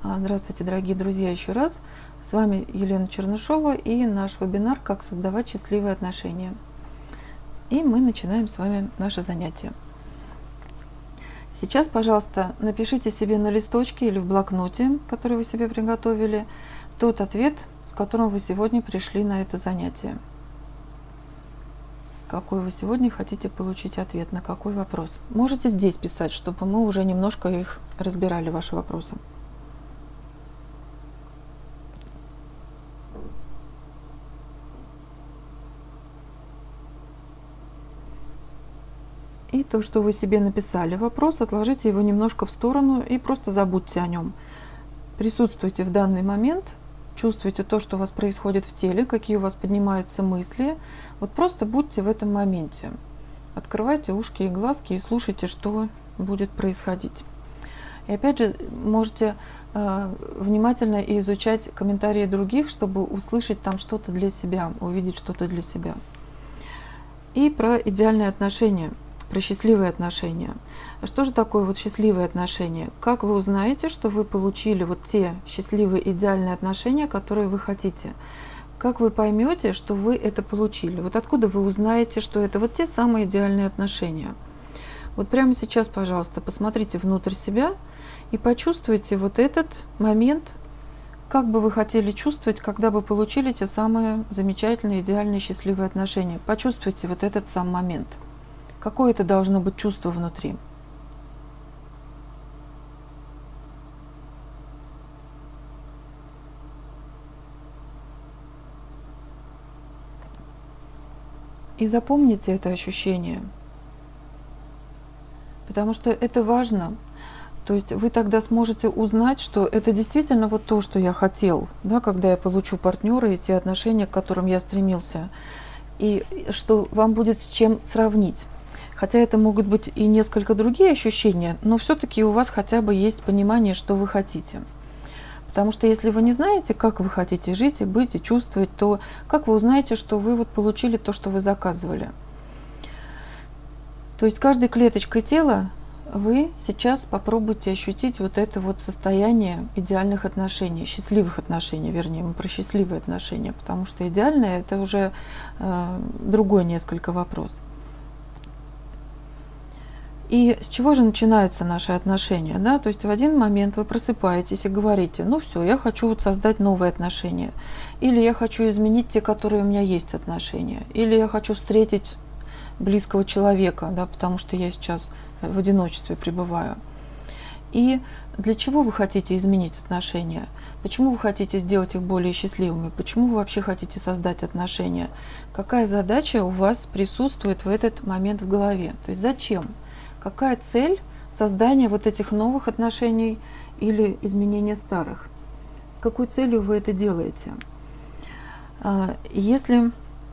Здравствуйте, дорогие друзья, еще раз. С вами Елена Чернышова и наш вебинар «Как создавать счастливые отношения». И мы начинаем с вами наше занятие. Сейчас, пожалуйста, напишите себе на листочке или в блокноте, который вы себе приготовили, тот ответ, с которым вы сегодня пришли на это занятие. Какой вы сегодня хотите получить ответ, на какой вопрос. Можете здесь писать, чтобы мы уже немножко их разбирали, ваши вопросы. И то, что вы себе написали вопрос, отложите его немножко в сторону и просто забудьте о нем. Присутствуйте в данный момент, чувствуйте то, что у вас происходит в теле, какие у вас поднимаются мысли. Вот просто будьте в этом моменте. Открывайте ушки и глазки и слушайте, что будет происходить. И опять же, можете внимательно изучать комментарии других, чтобы услышать там что-то для себя, увидеть что-то для себя. И про идеальные отношения. Про счастливые отношения. Что же такое вот счастливые отношения? Как вы узнаете, что вы получили вот те счастливые идеальные отношения, которые вы хотите? Как вы поймете, что вы это получили? Вот откуда вы узнаете, что это вот те самые идеальные отношения? Вот прямо сейчас, пожалуйста, посмотрите внутрь себя и почувствуйте вот этот момент, как бы вы хотели чувствовать, когда бы получили те самые замечательные, идеальные, счастливые отношения. Почувствуйте вот этот сам момент. Какое это должно быть чувство внутри? И запомните это ощущение, потому что это важно. То есть вы тогда сможете узнать, что это действительно вот то, что я хотел, да, когда я получу партнера и те отношения, к которым я стремился, и что вам будет с чем сравнить. Хотя это могут быть и несколько другие ощущения, но все-таки у вас хотя бы есть понимание, что вы хотите. Потому что если вы не знаете, как вы хотите жить и быть, и чувствовать, то как вы узнаете, что вы вот получили то, что вы заказывали? То есть каждой клеточкой тела вы сейчас попробуйте ощутить вот это вот состояние идеальных отношений, счастливых отношений, вернее, мы про счастливые отношения, потому что идеальное – это уже другой несколько вопрос. И с чего же начинаются наши отношения? Да? То есть в один момент вы просыпаетесь и говорите: ну все, я хочу вот создать новые отношения. Или я хочу изменить те, которые у меня есть отношения. Или я хочу встретить близкого человека, да, потому что я сейчас в одиночестве пребываю. И для чего вы хотите изменить отношения? Почему вы хотите сделать их более счастливыми? Почему вы вообще хотите создать отношения? Какая задача у вас присутствует в этот момент в голове? То есть зачем? Какая цель создания вот этих новых отношений или изменения старых? С какой целью вы это делаете? Если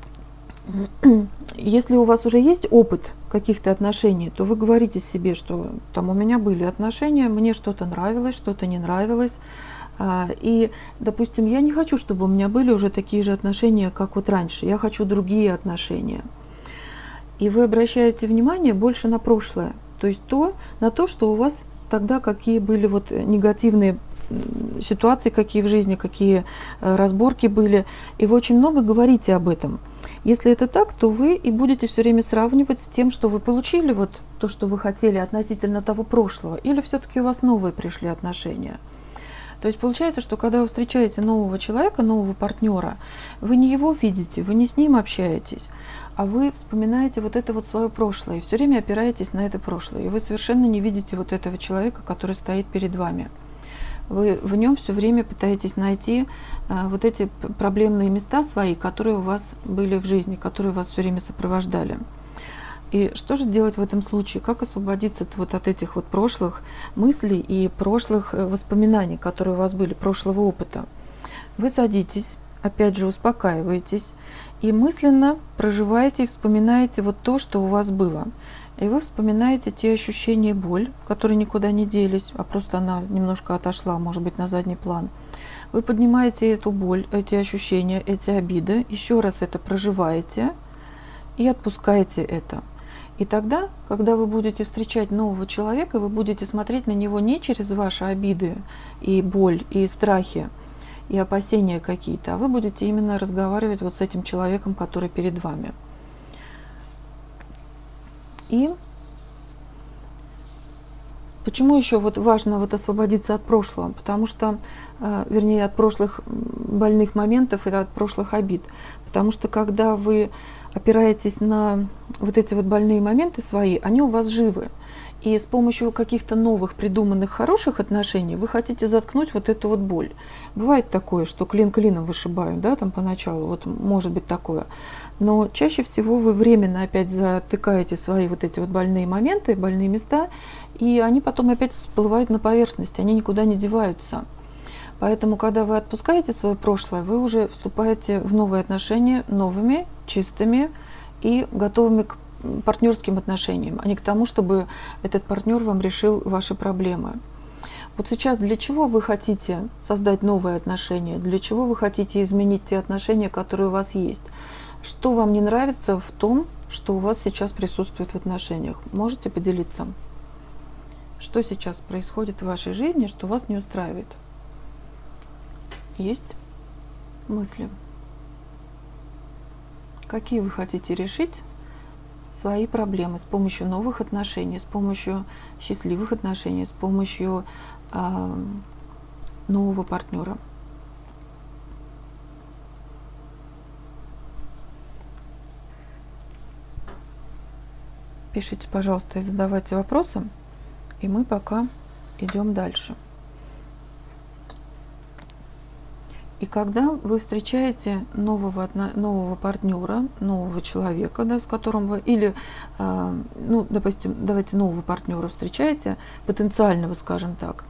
у вас уже есть опыт каких-то отношений, то вы говорите себе, что там у меня были отношения, мне что-то нравилось, что-то не нравилось. И, допустим, я не хочу, чтобы у меня были уже такие же отношения, как вот раньше. Я хочу другие отношения. И вы обращаете внимание больше на прошлое, то есть на то, что у вас тогда какие были вот негативные ситуации, какие в жизни, какие разборки были. И вы очень много говорите об этом. Если это так, то вы и будете все время сравнивать с тем, что вы получили, вот то, что вы хотели относительно того прошлого, или все-таки у вас новые пришли отношения. То есть получается, что когда вы встречаете нового человека, нового партнера, вы не его видите, вы не с ним общаетесь, а вы вспоминаете вот это вот свое прошлое, и все время опираетесь на это прошлое, и вы совершенно не видите вот этого человека, который стоит перед вами. Вы в нем все время пытаетесь найти вот эти проблемные места свои, которые у вас были в жизни, которые вас все время сопровождали. И что же делать в этом случае? Как освободиться вот от этих вот прошлых мыслей и прошлых воспоминаний, которые у вас были, прошлого опыта? Вы садитесь, опять же успокаиваетесь и мысленно проживаете и вспоминаете вот то, что у вас было. И вы вспоминаете те ощущения, боль, которые никуда не делись, а просто она немножко отошла, может быть, на задний план. Вы поднимаете эту боль, эти ощущения, эти обиды, еще раз это проживаете и отпускаете это. И тогда, когда вы будете встречать нового человека, вы будете смотреть на него не через ваши обиды и боль, и страхи, и опасения какие-то, а вы будете именно разговаривать вот с этим человеком, который перед вами. И почему еще вот важно вот освободиться от прошлого? Потому что, вернее, от прошлых больных моментов и от прошлых обид. Потому что когда вы опираетесь на вот эти вот больные моменты свои, они у вас живы. И с помощью каких-то новых придуманных хороших отношений вы хотите заткнуть вот эту вот боль. Бывает такое, что клин клином вышибают, да, там поначалу, вот может быть такое. Но чаще всего вы временно опять затыкаете свои вот эти вот больные моменты, больные места, и они потом опять всплывают на поверхность, они никуда не деваются. Поэтому, когда вы отпускаете свое прошлое, вы уже вступаете в новые отношения, новыми, чистыми и готовыми к партнерским отношениям, а не к тому, чтобы этот партнер вам решил ваши проблемы. Вот сейчас для чего вы хотите создать новые отношения? Для чего вы хотите изменить те отношения, которые у вас есть? Что вам не нравится в том, что у вас сейчас присутствует в отношениях? Можете поделиться? Что сейчас происходит в вашей жизни, что вас не устраивает? Есть мысли? Какие вы хотите решить свои проблемы с помощью новых отношений, с помощью счастливых отношений, с помощью нового партнера? Пишите, пожалуйста, и задавайте вопросы, и мы пока идем дальше. И когда вы встречаете нового партнера, нового человека, да, с которым вы, или, ну, допустим, давайте нового партнера встречаете, потенциального, скажем так.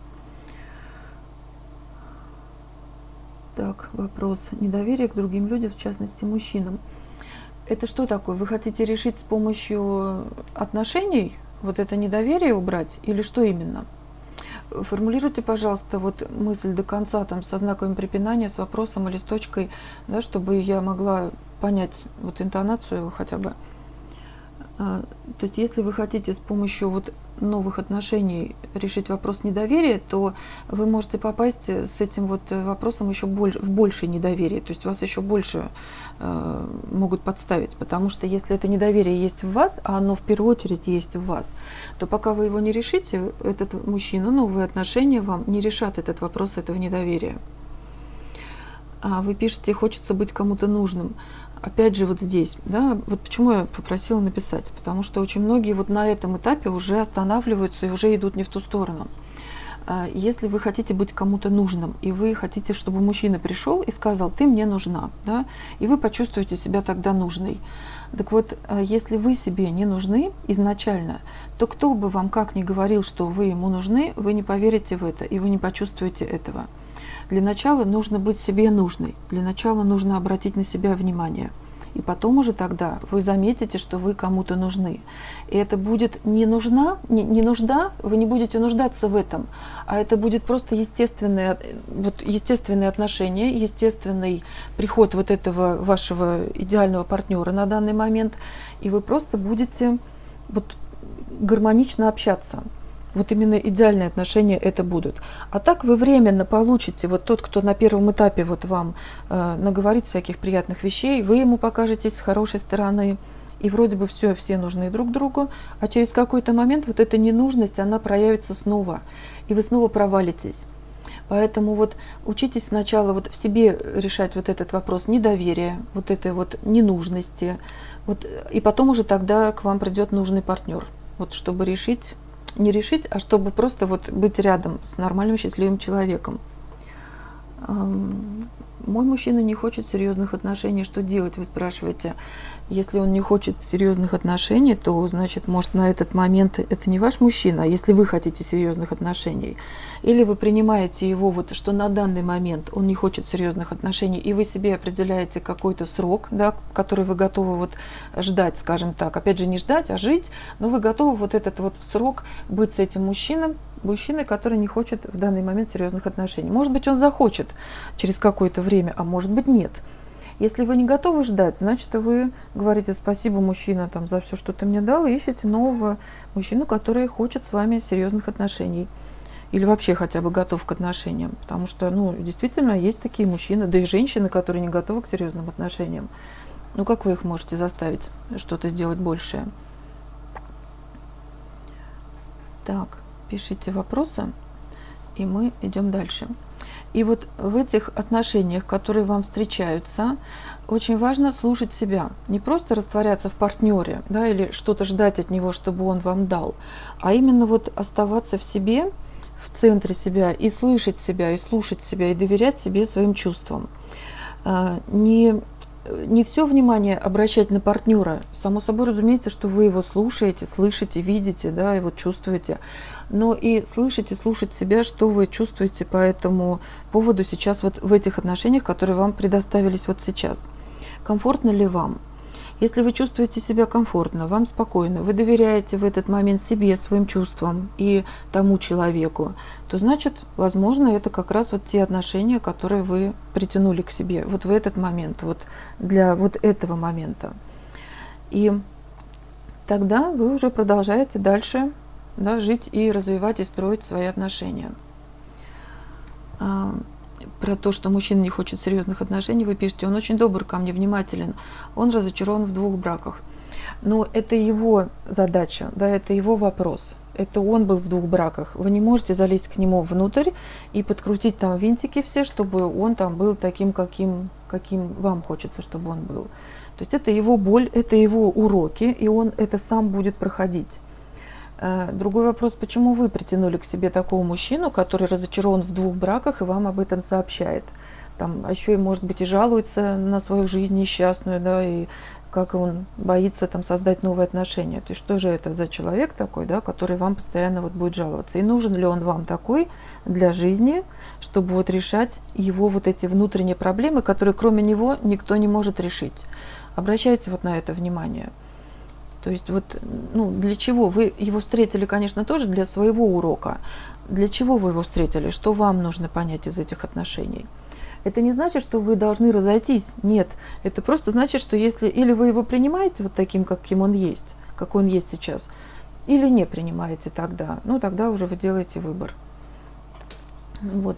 Так, вопрос. Недоверие к другим людям, в частности, мужчинам. Это что такое? Вы хотите решить с помощью отношений, вот это недоверие убрать, или что именно? Формулируйте, пожалуйста, вот мысль до конца, там, со знаками препинания, с вопросом или с точкой, да, чтобы я могла понять вот интонацию хотя бы. То есть, если вы хотите с помощью вот новых отношений решить вопрос недоверия, то вы можете попасть с этим вот вопросом еще в большее недоверие. То есть вас еще больше могут подставить, потому что если это недоверие есть в вас, а оно в первую очередь есть в вас, то пока вы его не решите, этот мужчина, новые отношения вам не решат этот вопрос этого недоверия. А вы пишете, хочется быть кому-то нужным. Опять же, вот здесь, да, вот почему я попросила написать, потому что очень многие вот на этом этапе уже останавливаются и уже идут не в ту сторону. Если вы хотите быть кому-то нужным, и вы хотите, чтобы мужчина пришел и сказал, ты мне нужна, да, и вы почувствуете себя тогда нужной. Так вот, если вы себе не нужны изначально, то кто бы вам как ни говорил, что вы ему нужны, вы не поверите в это, и вы не почувствуете этого. Для начала нужно быть себе нужной, для начала нужно обратить на себя внимание. И потом уже тогда вы заметите, что вы кому-то нужны. И это будет не нужда, вы не будете нуждаться в этом, а это будет просто естественное отношение, естественный приход вот этого вашего идеального партнера на данный момент, и вы просто будете вот гармонично общаться. Вот именно идеальные отношения это будут. А так вы временно получите, вот тот, кто на первом этапе вот вам наговорит всяких приятных вещей, вы ему покажетесь с хорошей стороны, и вроде бы все нужны друг другу, а через какой-то момент вот эта ненужность, она проявится снова, и вы снова провалитесь. Поэтому вот учитесь сначала вот в себе решать вот этот вопрос недоверия, вот этой вот ненужности, вот, и потом уже тогда к вам придет нужный партнер, вот чтобы решить, не решить, а чтобы просто вот быть рядом с нормальным счастливым человеком. Мой мужчина не хочет серьезных отношений, что делать, вы спрашиваете. Если он не хочет серьезных отношений, то, значит, может, на этот момент это не ваш мужчина, если вы хотите серьезных отношений. Или вы принимаете его, вот, что на данный момент он не хочет серьезных отношений, и вы себе определяете какой-то срок, да, который вы готовы вот ждать, скажем так. Опять же, не ждать, а жить, но вы готовы вот этот вот срок быть с этим мужчиной, который не хочет в данный момент серьезных отношений. Может быть, он захочет через какое-то время, а может быть, нет. Если вы не готовы ждать, значит, вы говорите спасибо, мужчина, там, за все, что ты мне дал, и ищете нового мужчину, который хочет с вами серьезных отношений. Или вообще хотя бы готов к отношениям. Потому что, ну, действительно, есть такие мужчины, да и женщины, которые не готовы к серьезным отношениям. Ну, как вы их можете заставить что-то сделать большее? Так, пишите вопросы, и мы идем дальше. И вот в этих отношениях, которые вам встречаются, очень важно слушать себя. Не просто растворяться в партнере, да, или что-то ждать от него, чтобы он вам дал, а именно вот оставаться в себе, в центре себя, и слышать себя, и слушать себя, и доверять себе, своим чувствам. Не все внимание обращать на партнера. Само собой разумеется, что вы его слушаете, слышите, видите, да, и вот чувствуете. Но и слышите, слушать себя, что вы чувствуете по этому поводу сейчас вот в этих отношениях, которые вам предоставились вот сейчас. Комфортно ли вам? Если вы чувствуете себя комфортно, вам спокойно, вы доверяете в этот момент себе, своим чувствам и тому человеку, то значит, возможно, это как раз вот те отношения, которые вы притянули к себе вот в этот момент, вот для вот этого момента. И тогда вы уже продолжаете дальше, да, жить и развивать и строить свои отношения. Про то, что мужчина не хочет серьезных отношений, вы пишете, он очень добр ко мне, внимателен, он разочарован в 2 браках. Но это его задача, да, это его вопрос. Это он был в 2 браках. Вы не можете залезть к нему внутрь и подкрутить там винтики все, чтобы он там был таким, каким вам хочется, чтобы он был. То есть это его боль, это его уроки, и он это сам будет проходить. Другой вопрос, почему вы притянули к себе такого мужчину, который разочарован в 2 браках и вам об этом сообщает. Там, а еще и, может быть, и жалуется на свою жизнь несчастную, да, и как он боится там создать новые отношения. То есть что же это за человек такой, да, который вам постоянно вот будет жаловаться. И нужен ли он вам такой для жизни, чтобы вот решать его вот эти внутренние проблемы, которые кроме него никто не может решить. Обращайте вот на это внимание. То есть вот, ну, для чего вы его встретили, конечно, тоже для своего урока. Для чего вы его встретили? Что вам нужно понять из этих отношений? Это не значит, что вы должны разойтись. Нет, это просто значит, что если или вы его принимаете вот таким, каким он есть, какой он есть сейчас, или не принимаете тогда, ну тогда уже вы делаете выбор. Вот.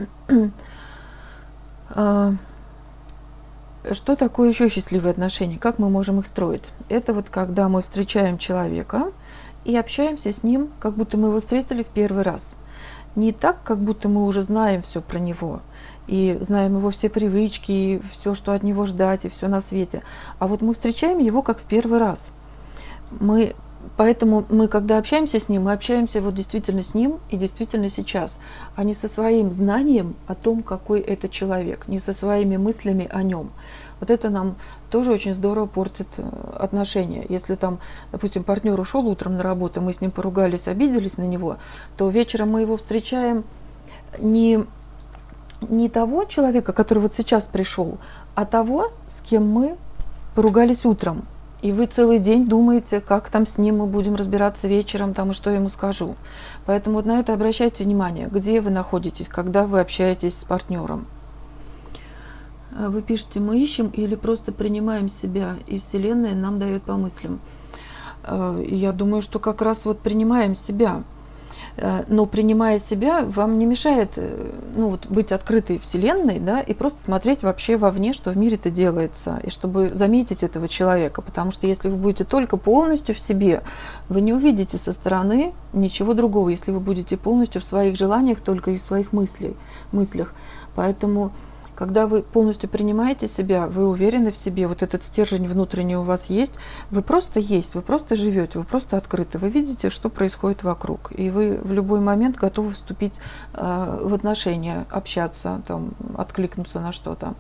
Что такое еще счастливые отношения? Как мы можем их строить? Это вот когда мы встречаем человека и общаемся с ним, как будто мы его встретили в первый раз. Не так, как будто мы уже знаем все про него, и знаем его все привычки, и все, что от него ждать, и все на свете. А вот мы встречаем его как в первый раз. Поэтому мы, когда общаемся с ним, мы общаемся вот действительно с ним и действительно сейчас, а не со своим знанием о том, какой это человек, не со своими мыслями о нем. Вот это нам тоже очень здорово портит отношения. Если там, допустим, партнер ушел утром на работу, мы с ним поругались, обиделись на него, то вечером мы его встречаем не того человека, который вот сейчас пришел, а того, с кем мы поругались утром. И вы целый день думаете, как там с ним мы будем разбираться вечером, там, и что я ему скажу. Поэтому вот на это обращайте внимание, где вы находитесь, когда вы общаетесь с партнером. Вы пишете, мы ищем или просто принимаем себя, и Вселенная нам дает по мыслям. Я думаю, что как раз вот принимаем себя. Но принимая себя, вам не мешает быть открытой Вселенной, да, и просто смотреть вообще вовне, что в мире-то делается, и чтобы заметить этого человека. Потому что если вы будете только полностью в себе, вы не увидите со стороны ничего другого, если вы будете полностью в своих желаниях, только и в своих мыслях. Поэтому, когда вы полностью принимаете себя, вы уверены в себе, вот этот стержень внутренний у вас есть, вы просто живете, вы просто открыты, вы видите, что происходит вокруг, и вы в любой момент готовы вступить в отношения, общаться, там, откликнуться на что-то.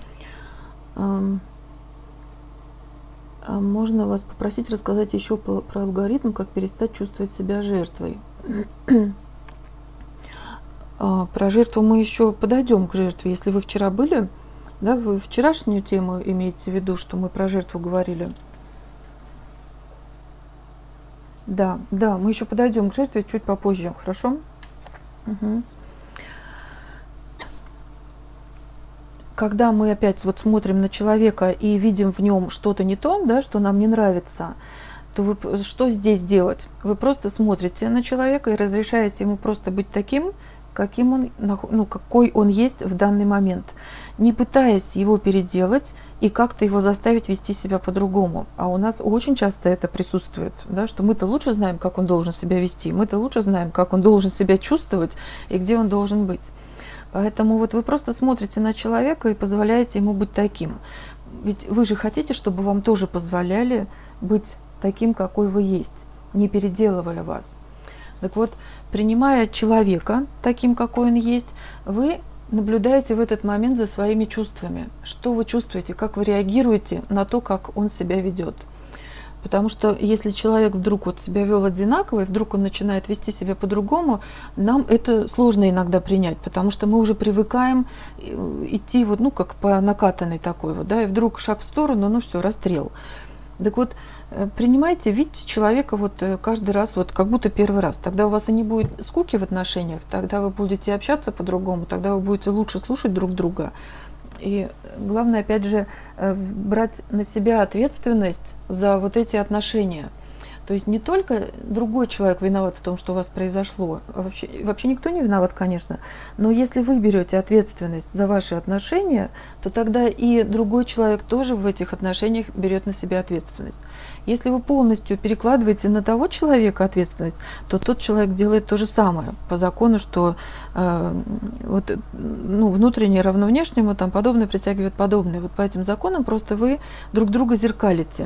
Можно вас попросить рассказать еще про алгоритм, как перестать чувствовать себя жертвой. Про жертву мы еще подойдем к жертве. Если вы вчера были, да, вы вчерашнюю тему имеете в виду, что мы про жертву говорили? Да, мы еще подойдем к жертве чуть попозже, хорошо? Угу. когда мы опять вот смотрим на человека и видим в нем что-то не то, да, что нам не нравится, то вы что здесь делать? Вы просто смотрите на человека и разрешаете ему просто быть таким, каким он, ну, какой он есть в данный момент, не пытаясь его переделать и как-то его заставить вести себя по-другому. А у нас очень часто это присутствует, да, что мы-то лучше знаем, как он должен себя вести, мы-то лучше знаем, как он должен себя чувствовать и где он должен быть. Поэтому вот вы просто смотрите на человека и позволяете ему быть таким. Ведь вы же хотите, чтобы вам тоже позволяли быть таким, какой вы есть, не переделывая вас. Так вот, принимая человека таким, какой он есть, вы наблюдаете в этот момент за своими чувствами. Что вы чувствуете, как вы реагируете на то, как он себя ведет. Потому что если человек вдруг вот себя вел одинаково, и вдруг он начинает вести себя по-другому, нам это сложно иногда принять, потому что мы уже привыкаем идти вот, ну, как по накатанной такой вот, да, и вдруг шаг в сторону, ну все, расстрел. Так вот, принимайте, видите человека вот каждый раз, вот как будто первый раз. Тогда у вас и не будет скуки в отношениях, тогда вы будете общаться по-другому, тогда вы будете лучше слушать друг друга. И главное, опять же, брать на себя ответственность за вот эти отношения. То есть не только другой человек виноват в том, что у вас произошло, а вообще никто не виноват, конечно, но если вы берете ответственность за ваши отношения, то тогда и другой человек тоже в этих отношениях берет на себя ответственность. Если вы полностью перекладываете на того человека ответственность, то тот человек делает то же самое по закону, что вот, ну, внутреннее равно внешнему, там подобное притягивает подобное. Вот по этим законам просто вы друг друга зеркалите.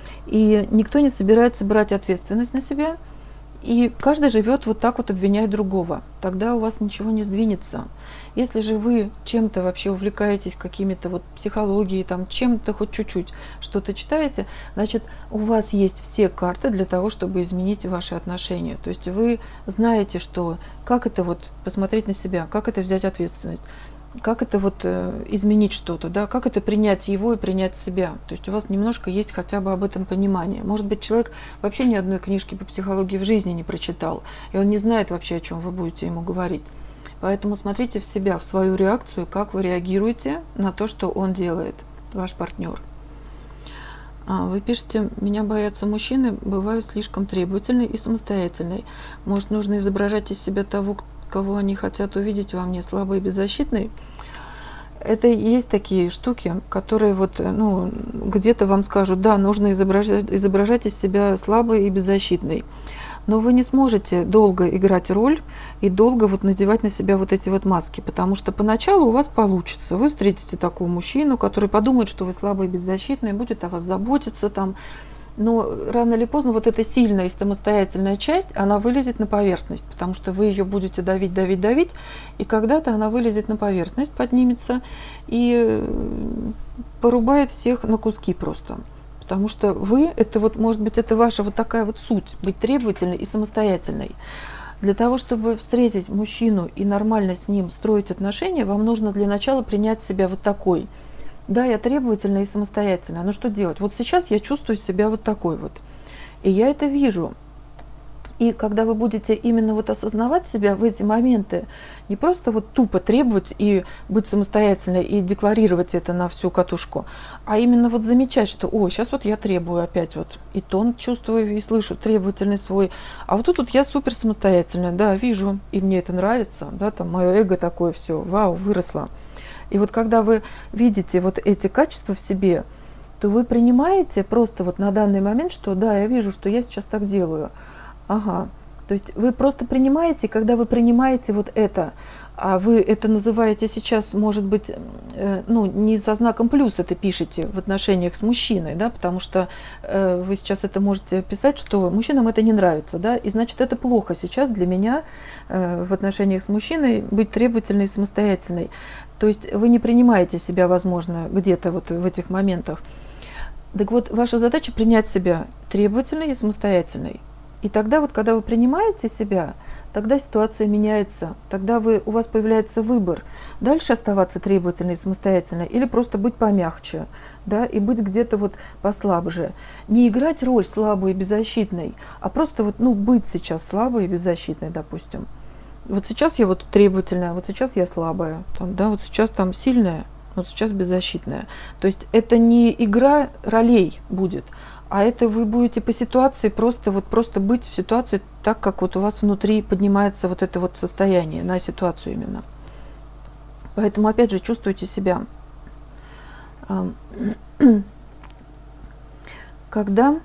И никто не собирается брать ответственность на себя, и каждый живет вот так вот, обвиняя другого. Тогда у вас ничего не сдвинется. Если же вы чем-то вообще увлекаетесь, какими-то вот психологией, там чем-то хоть чуть-чуть что-то читаете, значит, у вас есть все карты для того, чтобы изменить ваши отношения. То есть вы знаете, что как это вот посмотреть на себя, как это взять ответственность. Как это вот изменить что-то, да, как это принять его и принять себя. То есть у вас немножко есть хотя бы об этом понимание. Может быть, человек вообще ни одной книжки по психологии в жизни не прочитал, и он не знает вообще, о чем вы будете ему говорить. Поэтому смотрите в себя, в свою реакцию, как вы реагируете на то, что он делает, ваш партнер. Вы пишете, меня боятся мужчины, бываю слишком требовательной и самостоятельной. Может, нужно изображать из себя того, кого они хотят увидеть во мне, слабой и беззащитной. Это и есть такие штуки, которые вот, ну, где-то вам скажут, да, нужно изображать из себя слабой и беззащитной. Но вы не сможете долго играть роль и долго вот надевать на себя вот эти вот маски, потому что поначалу у вас получится. Вы встретите такого мужчину, который подумает, что вы слабый и беззащитный, будет о вас заботиться там. Но рано или поздно вот эта сильная и самостоятельная часть, она вылезет на поверхность, потому что вы ее будете давить, давить, давить, и когда-то она вылезет на поверхность, поднимется и порубает всех на куски просто. Потому что вы, это вот, может быть, это ваша вот такая вот суть, быть требовательной и самостоятельной. Для того, чтобы встретить мужчину и нормально с ним строить отношения, вам нужно для начала принять себя вот такой. Да, я требовательная и самостоятельная, но что делать? Вот сейчас я чувствую себя вот такой вот, и я это вижу. И когда вы будете именно вот осознавать себя в эти моменты, не просто вот тупо требовать и быть самостоятельной и декларировать это на всю катушку, а именно вот замечать, что, о, сейчас вот я требую опять вот, и тон чувствую и слышу требовательный свой, а вот тут вот я супер самостоятельная, да, вижу, и мне это нравится, да, там мое эго такое все, вау, выросло. И вот когда вы видите вот эти качества в себе, то вы принимаете просто вот на данный момент, что да, я вижу, что я сейчас так делаю. Ага. То есть вы просто принимаете, когда вы принимаете вот это, а вы это называете сейчас, может быть, ну, не со знаком плюс это пишете в отношениях с мужчиной, да, потому что вы сейчас это можете писать, что мужчинам это не нравится, да, и значит это плохо сейчас для меня в отношениях с мужчиной быть требовательной и самостоятельной. То есть вы не принимаете себя, возможно, где-то вот в этих моментах. Так вот, ваша задача принять себя требовательной и самостоятельной. И тогда вот, когда вы принимаете себя, тогда ситуация меняется, тогда у вас появляется выбор. Дальше оставаться требовательной и самостоятельной или просто быть помягче, да, и быть где-то вот послабже. Не играть роль слабой и беззащитной, а просто вот, ну, быть сейчас слабой и беззащитной, допустим. Вот сейчас я вот требовательная, вот сейчас я слабая, там, да, вот сейчас там сильная, вот сейчас беззащитная. То есть это не игра ролей будет, а это вы будете по ситуации просто быть в ситуации так, как вот у вас внутри поднимается вот это вот состояние на ситуацию именно. Поэтому опять же чувствуйте себя. Когда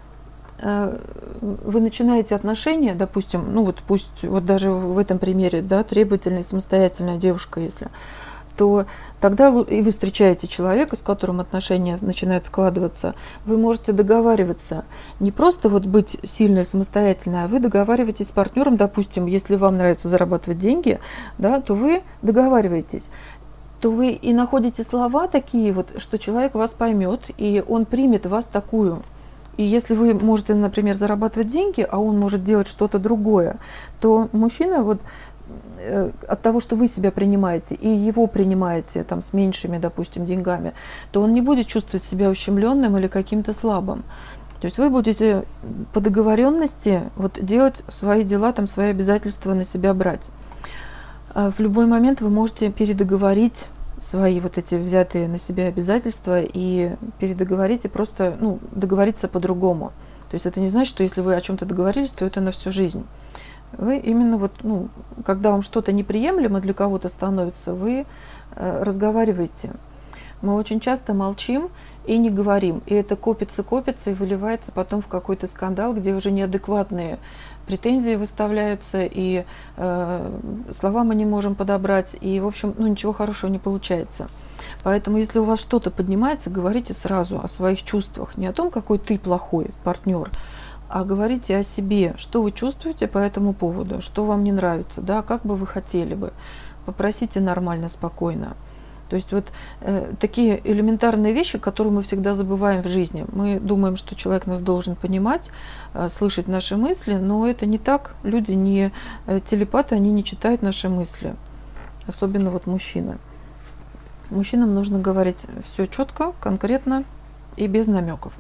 вы начинаете отношения, допустим, ну вот пусть вот даже в этом примере, да, требовательная, самостоятельная девушка, если, то тогда и вы встречаете человека, с которым отношения начинают складываться, вы можете договариваться, не просто вот быть сильной, самостоятельной, а вы договариваетесь с партнером, допустим, если вам нравится зарабатывать деньги, да, то вы договариваетесь, то вы и находите слова такие вот, что человек вас поймет, и он примет вас такую. И если вы можете, например, зарабатывать деньги, а он может делать что-то другое, то мужчина вот от того, что вы себя принимаете и его принимаете там с меньшими, допустим, деньгами, то он не будет чувствовать себя ущемленным или каким-то слабым. То есть вы будете по договоренности вот делать свои дела, там свои обязательства на себя брать. В любой момент вы можете передоговорить свои вот эти взятые на себя обязательства и передоговорить и просто договориться по-другому. То есть это не значит, что если вы о чем-то договорились, то это на всю жизнь. Вы именно вот, когда вам что-то неприемлемо для кого-то становится, вы разговариваете. Мы очень часто молчим и не говорим. И это копится и выливается потом в какой-то скандал, где уже неадекватные претензии выставляются, и слова мы не можем подобрать, и, в общем, ничего хорошего не получается. Поэтому, если у вас что-то поднимается, говорите сразу о своих чувствах. Не о том, какой ты плохой партнер, а говорите о себе, что вы чувствуете по этому поводу, что вам не нравится, да, как бы вы хотели бы. Попросите нормально, спокойно. То есть вот такие элементарные вещи, которые мы всегда забываем в жизни. Мы думаем, что человек нас должен понимать, слышать наши мысли, но это не так. Люди не телепаты, они не читают наши мысли. Особенно вот мужчины. Мужчинам нужно говорить все четко, конкретно и без намеков.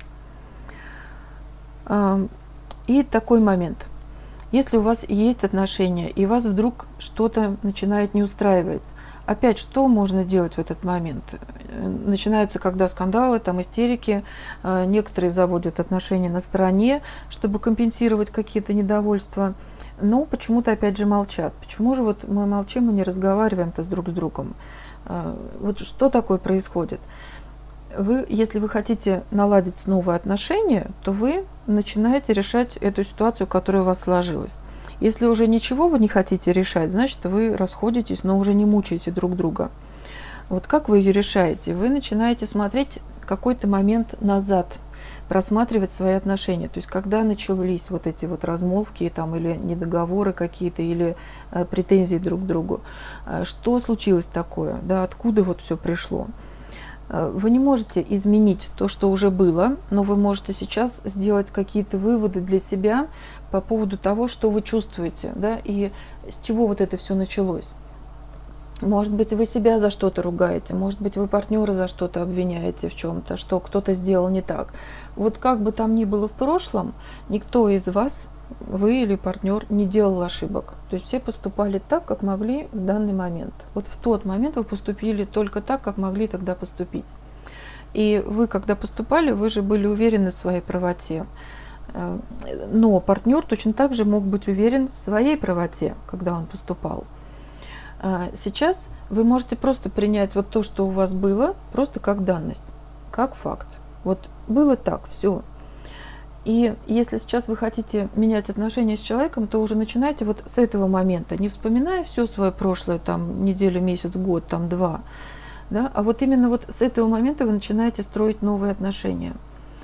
И такой момент. Если у вас есть отношения, и вас вдруг что-то начинает не устраивать, опять, что можно делать в этот момент? Начинаются когда скандалы, там истерики, некоторые заводят отношения на стороне, чтобы компенсировать какие-то недовольства, но почему-то опять же молчат. Почему же вот мы молчим и не разговариваем-то друг с другом? Вот что такое происходит? Если вы хотите наладить новые отношения, то вы начинаете решать эту ситуацию, которая у вас сложилась. Если уже ничего вы не хотите решать, значит, вы расходитесь, но уже не мучаете друг друга. Вот как вы ее решаете? Вы начинаете смотреть какой-то момент назад, просматривать свои отношения. То есть, когда начались вот эти вот размолвки, там, или недоговоры какие-то, или претензии друг к другу. Что случилось такое? Да, откуда вот все пришло? Вы не можете изменить то, что уже было, но вы можете сейчас сделать какие-то выводы для себя по поводу того, что вы чувствуете, да, и с чего вот это все началось. Может быть, вы себя за что-то ругаете, может быть, вы партнера за что-то обвиняете в чем-то, что кто-то сделал не так. Вот как бы там ни было в прошлом, никто из вас, вы или партнер, не делал ошибок. То есть все поступали так, как могли в данный момент. Вот в тот момент вы поступили только так, как могли тогда поступить. И вы, когда поступали, вы же были уверены в своей правоте. Но партнер точно так же мог быть уверен в своей правоте, когда он поступал. Сейчас вы можете просто принять вот то, что у вас было, просто как данность, как факт. Вот было так, все. И если сейчас вы хотите менять отношения с человеком, то уже начинайте вот с этого момента, не вспоминая все свое прошлое, там, неделю, месяц, год, там, 2, да, а вот именно вот с этого момента вы начинаете строить новые отношения.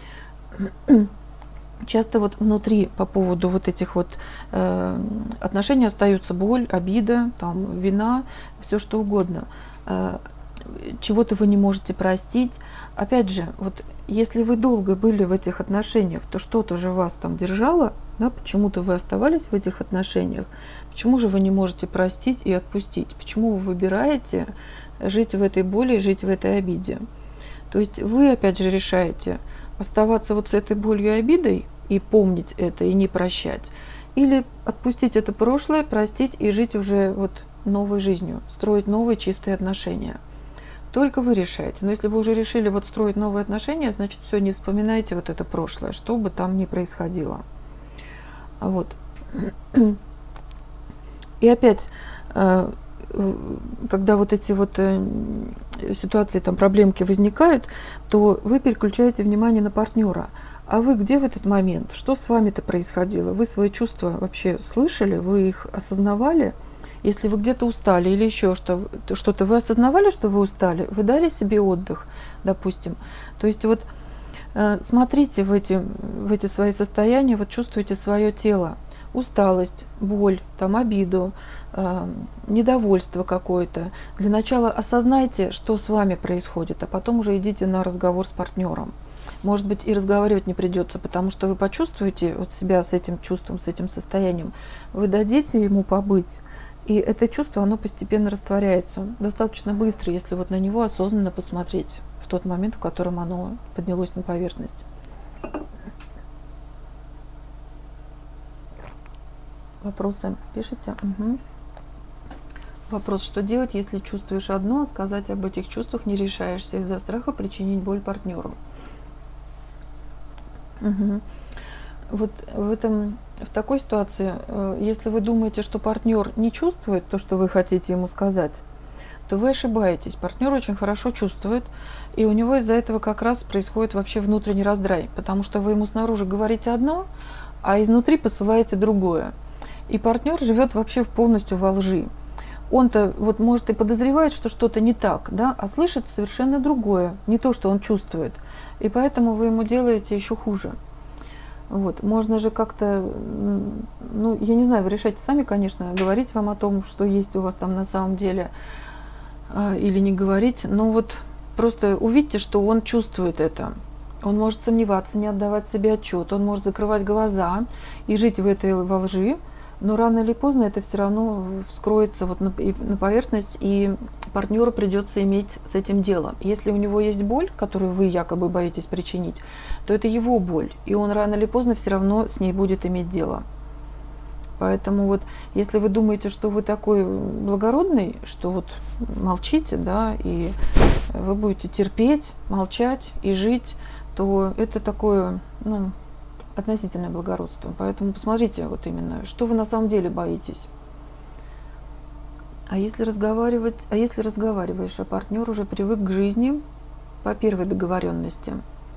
Часто вот внутри по поводу вот этих вот отношений остаются боль, обида, там, вина, все что угодно. Чего-то вы не можете простить. Опять же, вот если вы долго были в этих отношениях, то что-то же вас там держало, да, почему-то вы оставались в этих отношениях. Почему же вы не можете простить и отпустить? Почему вы выбираете жить в этой боли, жить в этой обиде? То есть вы опять же решаете оставаться вот с этой болью и обидой и помнить это, и не прощать. Или отпустить это прошлое, простить и жить уже вот новой жизнью, строить новые чистые отношения. только вы решаете. Но если вы уже решили вот строить новые отношения, значит, все, не вспоминайте вот это прошлое, что бы там ни происходило. Вот. И опять, когда вот эти вот ситуации, там, проблемки возникают, то вы переключаете внимание на партнера. А вы где в этот момент? Что с вами-то происходило? Вы свои чувства вообще слышали? Вы их осознавали? Если вы где-то устали или еще что-то, вы осознавали, что вы устали? Вы дали себе отдых, допустим? То есть вот смотрите в эти свои состояния, вот чувствуйте свое тело. Усталость, боль, там, обиду, недовольство какое-то. Для начала осознайте, что с вами происходит, а потом уже идите на разговор с партнером. Может быть, и разговаривать не придется, потому что вы почувствуете вот себя с этим чувством, с этим состоянием. Вы дадите ему побыть, и это чувство, оно постепенно растворяется. Достаточно быстро, если вот на него осознанно посмотреть в тот момент, в котором оно поднялось на поверхность. Вопросы пишите? Угу. Вопрос: что делать, если чувствуешь одно, а сказать об этих чувствах не решаешься из-за страха причинить боль партнеру? Угу. Вот в такой ситуации, если вы думаете, что партнер не чувствует то, что вы хотите ему сказать, то вы ошибаетесь. Партнер очень хорошо чувствует, и у него из-за этого как раз происходит вообще внутренний раздрай, потому что вы ему снаружи говорите одно, а изнутри посылаете другое. И партнер живет вообще полностью во лжи. Он-то вот может и подозревает, что что-то не так, да, а слышит совершенно другое, не то, что он чувствует. И поэтому вы ему делаете еще хуже. Вот. Можно же как-то, ну, я не знаю, вы решайте сами, конечно, говорить вам о том, что есть у вас там на самом деле, или не говорить, но вот просто увидьте, что он чувствует это. Он может сомневаться, не отдавать себе отчет, он может закрывать глаза и жить в этой во лжи, но рано или поздно это все равно вскроется вот на поверхность, и партнеру придется иметь с этим дело. Если у него есть боль, которую вы якобы боитесь причинить, то это его боль, и он рано или поздно все равно с ней будет иметь дело. Поэтому вот, если вы думаете, что вы такой благородный, что вот молчите, да, и вы будете терпеть, молчать и жить, то это такое, ну, относительное благородство. Поэтому посмотрите вот именно, что вы на самом деле боитесь. А если разговариваешь, а партнер уже привык к жизни по первой договоренности,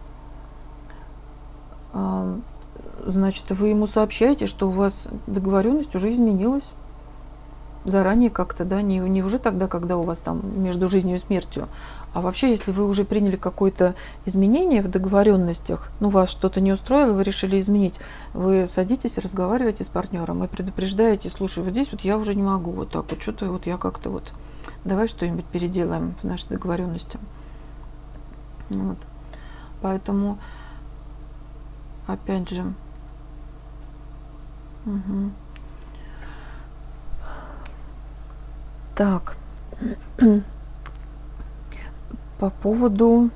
значит, вы ему сообщаете, что у вас договоренность уже изменилась заранее как-то, да, не уже тогда, когда у вас там между жизнью и смертью, а вообще, если вы уже приняли какое-то изменение в договоренностях, ну, вас что-то не устроило, вы решили изменить, вы садитесь, разговариваете с партнером и предупреждаете: слушай, вот здесь вот я уже не могу, вот так вот, что-то вот я как-то вот, давай что-нибудь переделаем в нашей договоренности. Вот. Поэтому, опять же, угу. Так, по поводу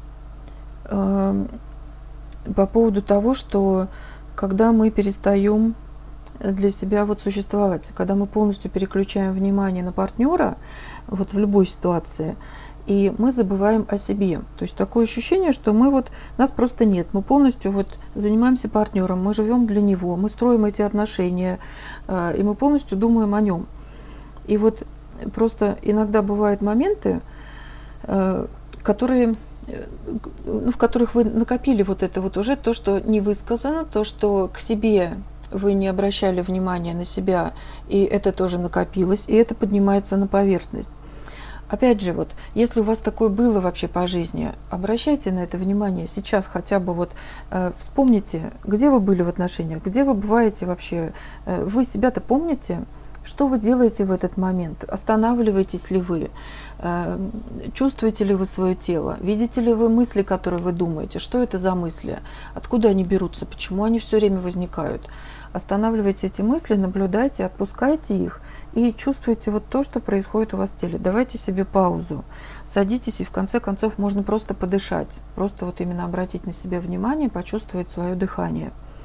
того, что когда мы перестаем для себя вот существовать, когда мы полностью переключаем внимание на партнера, вот в любой ситуации, и мы забываем о себе. То есть такое ощущение, что нас просто нет, мы полностью вот занимаемся партнером, мы живем для него, мы строим эти отношения, и мы полностью думаем о нем. И вот просто иногда бывают моменты, в которых вы накопили вот это вот уже, то, что не высказано, то, что к себе вы не обращали внимания на себя, и это тоже накопилось, и это поднимается на поверхность. Опять же, вот, если у вас такое было вообще по жизни, обращайте на это внимание сейчас, хотя бы вот вспомните, где вы были в отношениях, где вы бываете вообще, вы себя-то помните? Что вы делаете в этот момент? Останавливаетесь ли вы? Чувствуете ли вы свое тело? Видите ли вы мысли, которые вы думаете? Что это за мысли? Откуда они берутся? Почему они все время возникают? Останавливайте эти мысли, наблюдайте, отпускайте их и чувствуйте вот то, что происходит у вас в теле. Давайте себе паузу. Садитесь, и в конце концов можно просто подышать. Просто вот именно обратить на себя внимание, почувствовать свое дыхание.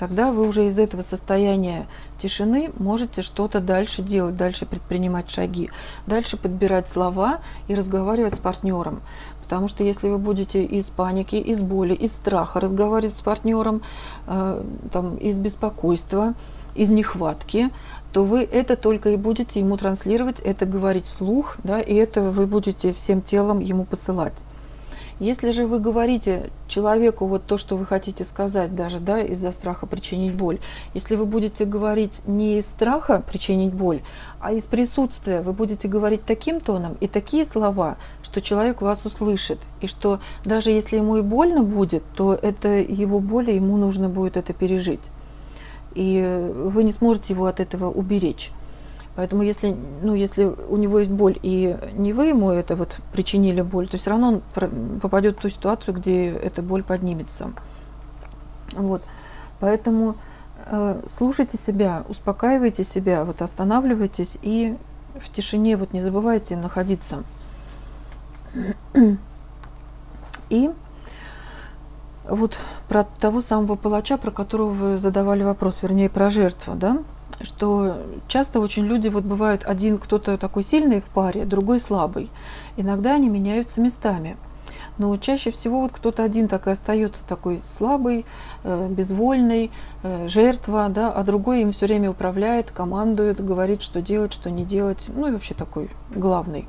тогда вы уже из этого состояния тишины можете что-то дальше делать, дальше предпринимать шаги, дальше подбирать слова и разговаривать с партнером. Потому что если вы будете из паники, из боли, из страха разговаривать с партнером, из беспокойства, из нехватки, то вы это только и будете ему транслировать, это говорить вслух, да, и это вы будете всем телом ему посылать. Если же вы говорите человеку вот то, что вы хотите сказать, даже, да, из-за страха причинить боль, если вы будете говорить не из страха причинить боль, а из присутствия, вы будете говорить таким тоном и такие слова, что человек вас услышит, и что даже если ему и больно будет, то это его боль, и ему нужно будет это пережить. И вы не сможете его от этого уберечь. Поэтому если у него есть боль, и не вы ему это вот причинили боль, то все равно он попадет в ту ситуацию, где эта боль поднимется. Вот. Поэтому слушайте себя, успокаивайте себя, вот останавливайтесь и в тишине вот не забывайте находиться. И вот про того самого палача, про которого вы задавали вопрос, вернее, про жертву, да, что часто очень люди вот бывают, один кто-то такой сильный в паре, другой слабый. Иногда они меняются местами. Но чаще всего вот кто-то один так и остается такой слабый, безвольный, жертва, да, а другой им все время управляет, командует, говорит, что делать, что не делать, ну и вообще такой главный.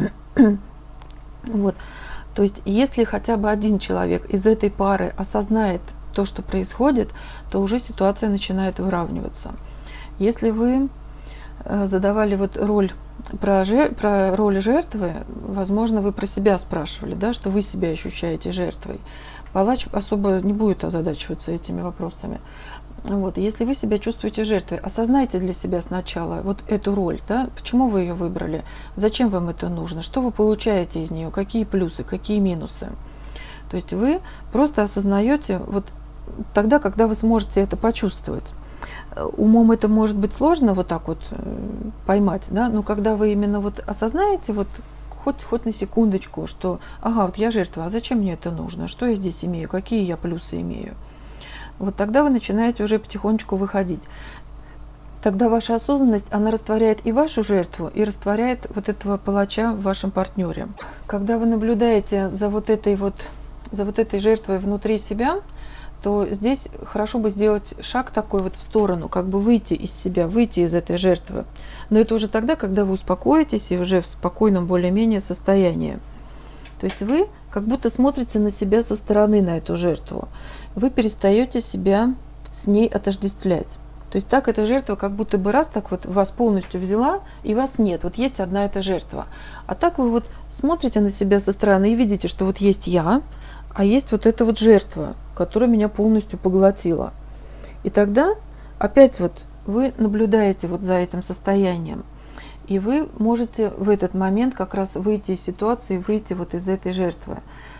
Вот. То есть, если хотя бы один человек из этой пары осознает то, что происходит, то уже ситуация начинает выравниваться. Если вы задавали вот роль про роль жертвы, возможно, вы про себя спрашивали, да, что вы себя ощущаете жертвой. Палач особо не будет озадачиваться этими вопросами. Вот. Если вы себя чувствуете жертвой, осознайте для себя сначала вот эту роль, да, почему вы ее выбрали, зачем вам это нужно, что вы получаете из нее, какие плюсы, какие минусы. То есть вы просто осознаете вот тогда, когда вы сможете это почувствовать. Умом это может быть сложно вот так вот поймать, да, но когда вы именно вот осознаете, вот хоть на секундочку, что ага, вот я жертва, а зачем мне это нужно, что я здесь имею, какие я плюсы имею, вот тогда вы начинаете уже потихонечку выходить. Тогда ваша осознанность, она растворяет и вашу жертву, и растворяет вот этого палача в вашем партнере. Когда вы наблюдаете за вот этой жертвой внутри себя, то здесь хорошо бы сделать шаг такой вот в сторону, как бы выйти из себя, выйти из этой жертвы. Но это уже тогда, когда вы успокоитесь и уже в спокойном более-менее состоянии. То есть вы как будто смотрите на себя со стороны, на эту жертву. Вы перестаете себя с ней отождествлять. То есть так эта жертва как будто бы раз так вот вас полностью взяла, и вас нет. Вот есть одна эта жертва. А так вы вот смотрите на себя со стороны и видите, что вот есть я, а есть вот эта вот жертва, которая меня полностью поглотила. И тогда опять вот вы наблюдаете вот за этим состоянием. И вы можете в этот момент как раз выйти из ситуации, выйти вот из этой жертвы.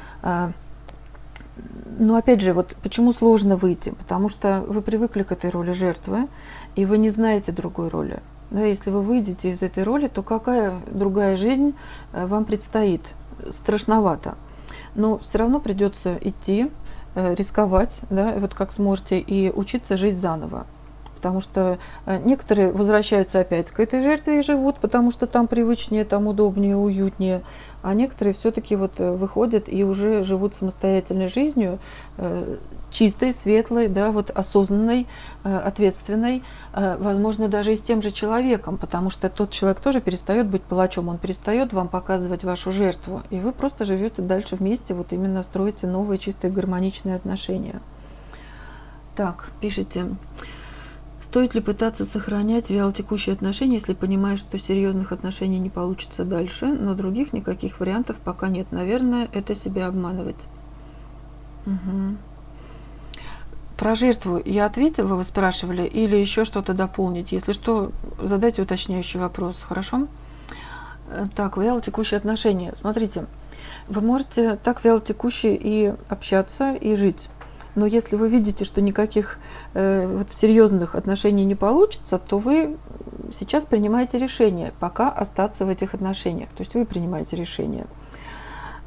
Но опять же, вот почему сложно выйти? Потому что вы привыкли к этой роли жертвы, и вы не знаете другой роли. Да, если вы выйдете из этой роли, то какая другая жизнь вам предстоит? Страшновато. Но все равно придется идти, рисковать, да, вот как сможете, и учиться жить заново. Потому что некоторые возвращаются опять к этой жертве и живут, потому что там привычнее, там удобнее, уютнее. А некоторые все-таки вот выходят и уже живут самостоятельной жизнью, чистой, светлой, да, вот осознанной, ответственной, возможно, даже и с тем же человеком, потому что тот человек тоже перестает быть палачом, он перестает вам показывать вашу жертву, и вы просто живете дальше вместе, вот именно строите новые, чистые, гармоничные отношения. Так, пишите. Стоит ли пытаться сохранять вялотекущие отношения, если понимаешь, что серьезных отношений не получится дальше, но других никаких вариантов пока нет? Наверное, это себя обманывать. Угу. Про жертву я ответила, вы спрашивали, или еще что-то дополнить? Если что, задайте уточняющий вопрос, хорошо? Так, вялотекущие отношения. Смотрите, вы можете так вялотекуще и общаться, и жить. Но если вы видите, что никаких серьезных отношений не получится, то вы сейчас принимаете решение пока остаться в этих отношениях. То есть вы принимаете решение.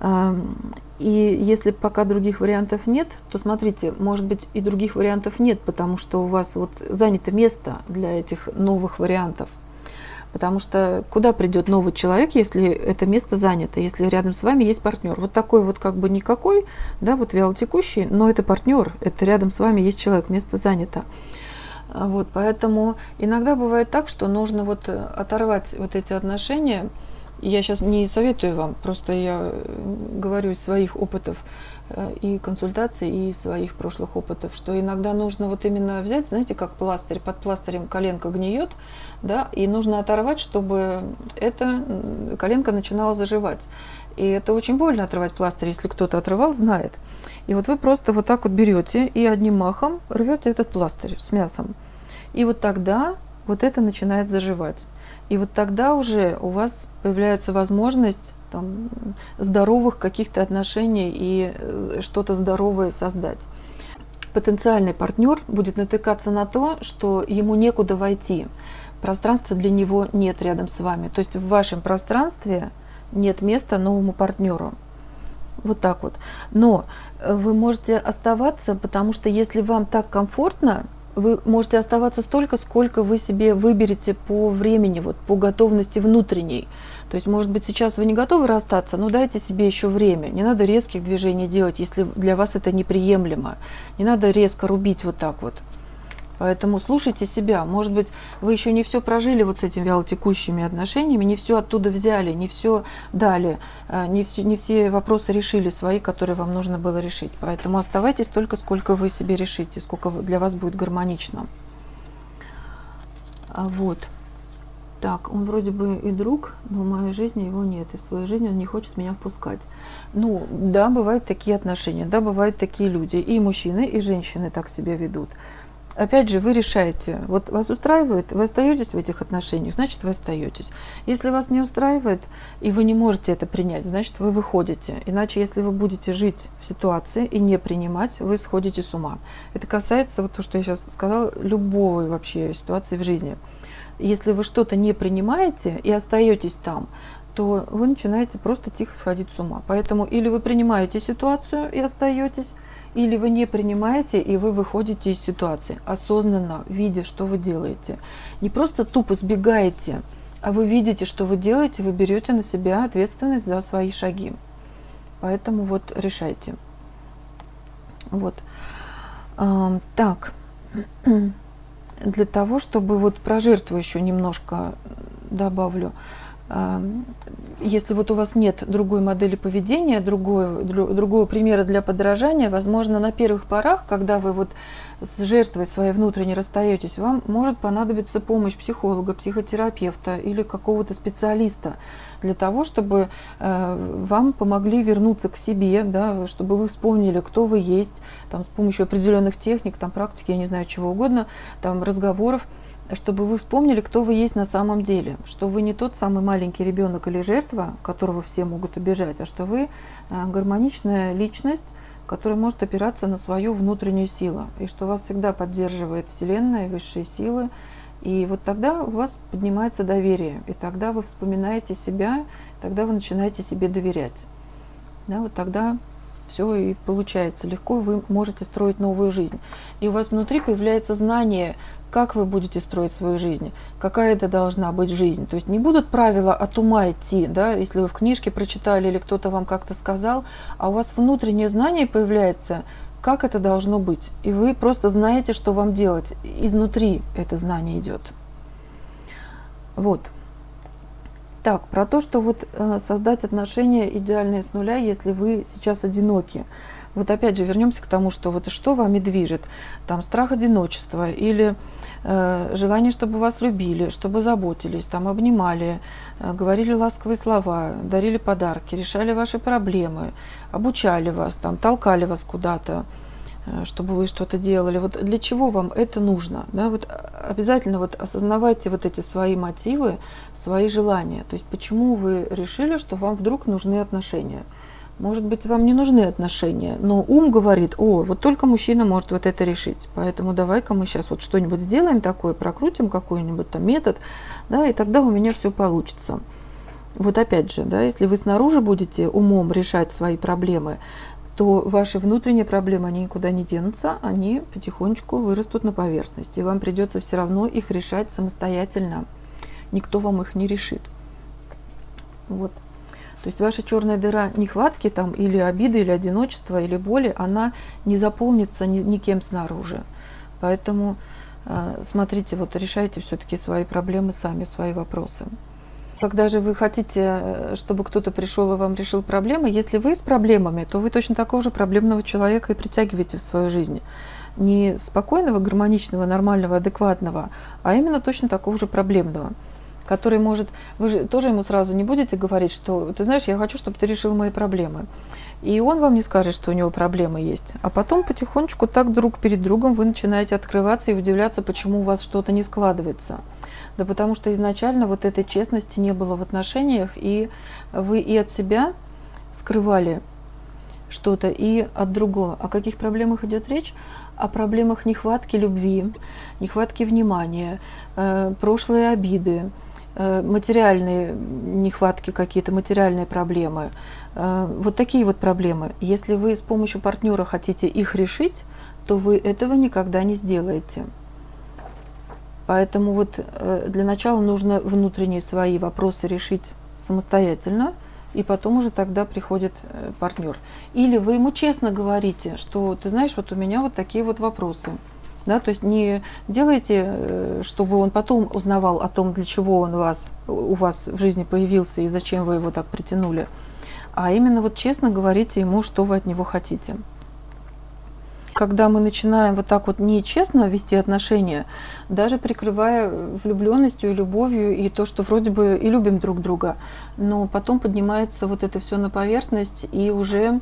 И если пока других вариантов нет, то смотрите, может быть и других вариантов нет, потому что у вас вот занято место для этих новых вариантов. Потому что куда придет новый человек, если это место занято, если рядом с вами есть партнер? Вот такой вот как бы никакой, да, вот вялотекущий, но это партнер, это рядом с вами есть человек, место занято. Вот, поэтому иногда бывает так, что нужно вот оторвать вот эти отношения. Я сейчас не советую вам, просто я говорю из своих опытов и консультаций, и из своих прошлых опытов, что иногда нужно вот именно взять, знаете, как пластырь, под пластырем коленка гниет, да, и нужно оторвать, чтобы эта коленка начинала заживать. И это очень больно отрывать пластырь, если кто-то отрывал, знает. И вот вы просто вот так вот берете и одним махом рвете этот пластырь с мясом. И вот тогда вот это начинает заживать. И вот тогда уже у вас появляется возможность там, здоровых каких-то отношений и что-то здоровое создать. Потенциальный партнер будет натыкаться на то, что ему некуда войти. Пространства для него нет рядом с вами. То есть в вашем пространстве нет места новому партнеру. Вот так вот. Но вы можете оставаться, потому что если вам так комфортно, вы можете оставаться столько, сколько вы себе выберете по времени, вот, по готовности внутренней. То есть, может быть, сейчас вы не готовы расстаться, но дайте себе еще время. Не надо резких движений делать, если для вас это неприемлемо. Не надо резко рубить вот так вот. Поэтому слушайте себя. Может быть, вы еще не все прожили вот с этими вялотекущими отношениями, не все оттуда взяли, не все дали, не все вопросы решили свои, которые вам нужно было решить. Поэтому оставайтесь только, сколько вы себе решите, сколько для вас будет гармонично. Вот. Так, он вроде бы и друг, но в моей жизни его нет, и в своей жизни он не хочет меня впускать. Ну, да, бывают такие отношения, да, бывают такие люди. И мужчины, и женщины так себя ведут. Опять же, вы решаете, вот вас устраивает, вы остаетесь в этих отношениях, значит, вы остаетесь. Если вас не устраивает, и вы не можете это принять, значит, вы выходите. Иначе, если вы будете жить в ситуации и не принимать, вы сходите с ума. Это касается, вот то, что я сейчас сказала, любой вообще ситуации в жизни. Если вы что-то не принимаете и остаетесь там, то вы начинаете просто тихо сходить с ума. Поэтому или вы принимаете ситуацию и остаетесь, или вы не принимаете, и вы выходите из ситуации, осознанно видя, что вы делаете. Не просто тупо сбегаете, а вы видите, что вы делаете, вы берете на себя ответственность за свои шаги. Поэтому вот решайте. Вот. Так. Для того, чтобы вот про жертву еще немножко добавлю. Если вот у вас нет другой модели поведения, другого примера для подражания, возможно, на первых порах, когда вы вот с жертвой своей внутренней расстаетесь, вам может понадобиться помощь психолога, психотерапевта или какого-то специалиста для того, чтобы вам помогли вернуться к себе, да, чтобы вы вспомнили, кто вы есть, там, с помощью определенных техник, там, практики, я не знаю, чего угодно, там, разговоров, чтобы вы вспомнили, кто вы есть на самом деле, что вы не тот самый маленький ребенок или жертва, которого все могут обижать, а что вы гармоничная личность, которая может опираться на свою внутреннюю силу, и что вас всегда поддерживает Вселенная, высшие силы, и вот тогда у вас поднимается доверие, и тогда вы вспоминаете себя, тогда вы начинаете себе доверять. Да, вот тогда все и получается легко, вы можете строить новую жизнь. И у вас внутри появляется знание, как вы будете строить свою жизнь, какая это должна быть жизнь. То есть не будут правила от ума идти, да, если вы в книжке прочитали или кто-то вам как-то сказал, а у вас внутреннее знание появляется, как это должно быть. И вы просто знаете, что вам делать. Изнутри это знание идет. Вот. Так, про то, что вот создать отношения идеальные с нуля, если вы сейчас одиноки. Вот опять же вернемся к тому, что вот что вами движет. Там страх одиночества или желание, чтобы вас любили, чтобы заботились, там обнимали, говорили ласковые слова, дарили подарки, решали ваши проблемы, обучали вас, там толкали вас куда-то, чтобы вы что-то делали. Вот для чего вам это нужно? Да? Вот обязательно вот осознавайте вот эти свои мотивы, свои желания. То есть почему вы решили, что вам вдруг нужны отношения? Может быть, вам не нужны отношения, но ум говорит: о, вот только мужчина может вот это решить. Поэтому давай-ка мы сейчас вот что-нибудь сделаем такое, прокрутим какой-нибудь там метод, да, и тогда у меня все получится. Вот опять же, да, если вы снаружи будете умом решать свои проблемы, то ваши внутренние проблемы, они никуда не денутся, они потихонечку вырастут на поверхность, и вам придется все равно их решать самостоятельно. Никто вам их не решит. Вот. То есть ваша черная дыра нехватки там, или обиды, или одиночества, или боли, она не заполнится никем снаружи. Поэтому смотрите, вот решайте все-таки свои проблемы сами, свои вопросы. Когда же вы хотите, чтобы кто-то пришел и вам решил проблемы, если вы с проблемами, то вы точно такого же проблемного человека и притягиваете в свою жизнь. Не спокойного, гармоничного, нормального, адекватного, а именно точно такого же проблемного, который может... Вы же тоже ему сразу не будете говорить, что, ты знаешь, я хочу, чтобы ты решил мои проблемы. И он вам не скажет, что у него проблемы есть. А потом потихонечку так друг перед другом вы начинаете открываться и удивляться, почему у вас что-то не складывается. Да потому что изначально вот этой честности не было в отношениях, и вы и от себя скрывали что-то, и от другого. О каких проблемах идет речь? О проблемах нехватки любви, нехватки внимания, прошлые обиды, материальные нехватки какие-то, материальные проблемы. Вот такие вот проблемы. Если вы с помощью партнера хотите их решить, то вы этого никогда не сделаете. Поэтому вот для начала нужно внутренние свои вопросы решить самостоятельно, и потом уже тогда приходит партнер. Или вы ему честно говорите, что ты знаешь, вот у меня вот такие вот вопросы. Да, то есть не делайте, чтобы он потом узнавал о том, для чего он у вас в жизни появился и зачем вы его так притянули, а именно вот честно говорите ему, что вы от него хотите. Когда мы начинаем вот так вот нечестно вести отношения, даже прикрывая влюбленностью и любовью, и то, что вроде бы и любим друг друга, но потом поднимается вот это все на поверхность, и уже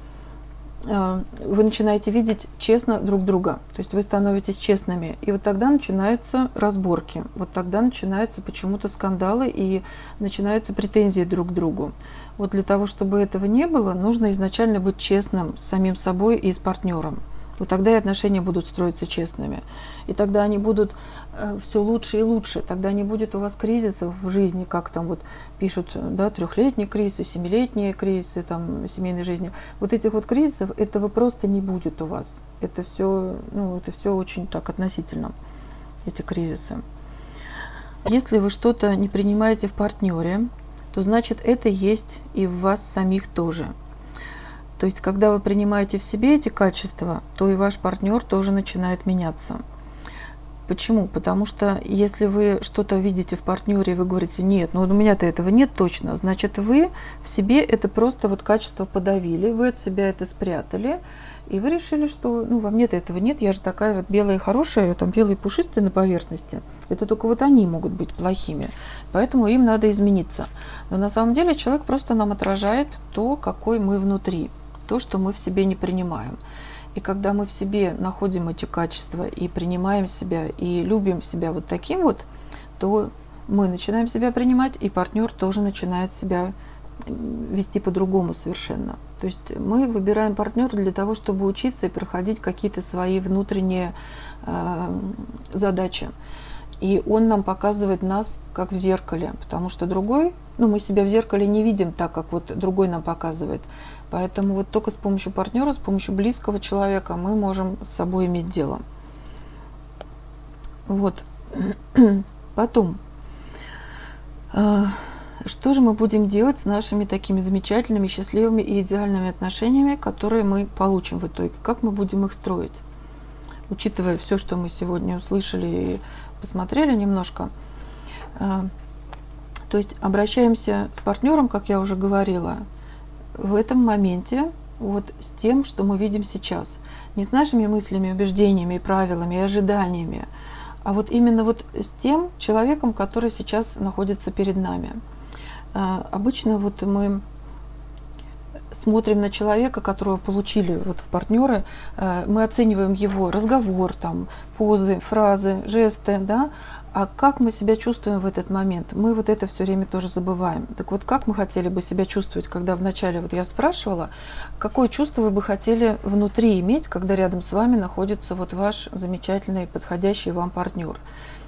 вы начинаете видеть честно друг друга. То есть вы становитесь честными. И вот тогда начинаются разборки. Вот тогда начинаются почему-то скандалы и начинаются претензии друг к другу. Вот для того, чтобы этого не было, нужно изначально быть честным с самим собой и с партнером. Вот тогда и отношения будут строиться честными. И тогда они будут все лучше и лучше. Тогда не будет у вас кризисов в жизни, как там вот пишут, да, 3-летние кризисы, 7-летние кризисы там, семейной жизни. Вот этих вот кризисов, этого просто не будет у вас. Это все, ну, это все очень так относительно, эти кризисы. Если вы что-то не принимаете в партнере, то значит это есть и в вас самих тоже. То есть, когда вы принимаете в себе эти качества, то и ваш партнер тоже начинает меняться. Почему? Потому что если вы что-то видите в партнере, и вы говорите, нет, ну у меня-то этого нет точно, значит вы в себе это просто вот качество подавили, вы от себя это спрятали, и вы решили, что ну во мне-то этого нет, я же такая вот белая хорошая, там белые пушистые на поверхности. Это только вот они могут быть плохими, поэтому им надо измениться. Но на самом деле человек просто нам отражает то, какой мы внутри. То, что мы в себе не принимаем. И когда мы в себе находим эти качества и принимаем себя, и любим себя вот таким вот, то мы начинаем себя принимать, и партнер тоже начинает себя вести по-другому совершенно. То есть мы выбираем партнера для того, чтобы учиться и проходить какие-то свои внутренние задачи. И он нам показывает нас как в зеркале, потому что другой, ну мы себя в зеркале не видим так, как вот другой нам показывает. Поэтому вот только с помощью партнера, с помощью близкого человека мы можем с собой иметь дело. Вот. Потом, что же мы будем делать с нашими такими замечательными, счастливыми и идеальными отношениями, которые мы получим в итоге? Как мы будем их строить? Учитывая все, что мы сегодня услышали и посмотрели немножко. То есть обращаемся с партнером, как я уже говорила, в этом моменте вот с тем, что мы видим сейчас. Не с нашими мыслями, убеждениями, правилами и ожиданиями, а вот именно вот с тем человеком, который сейчас находится перед нами. Обычно вот мы смотрим на человека, которого получили вот в партнеры, мы оцениваем его разговор, там, позы, фразы, жесты, да, а как мы себя чувствуем в этот момент? Мы вот это все время тоже забываем. Так вот, как мы хотели бы себя чувствовать, когда вначале вот я спрашивала, какое чувство вы бы хотели внутри иметь, когда рядом с вами находится вот ваш замечательный, подходящий вам партнер?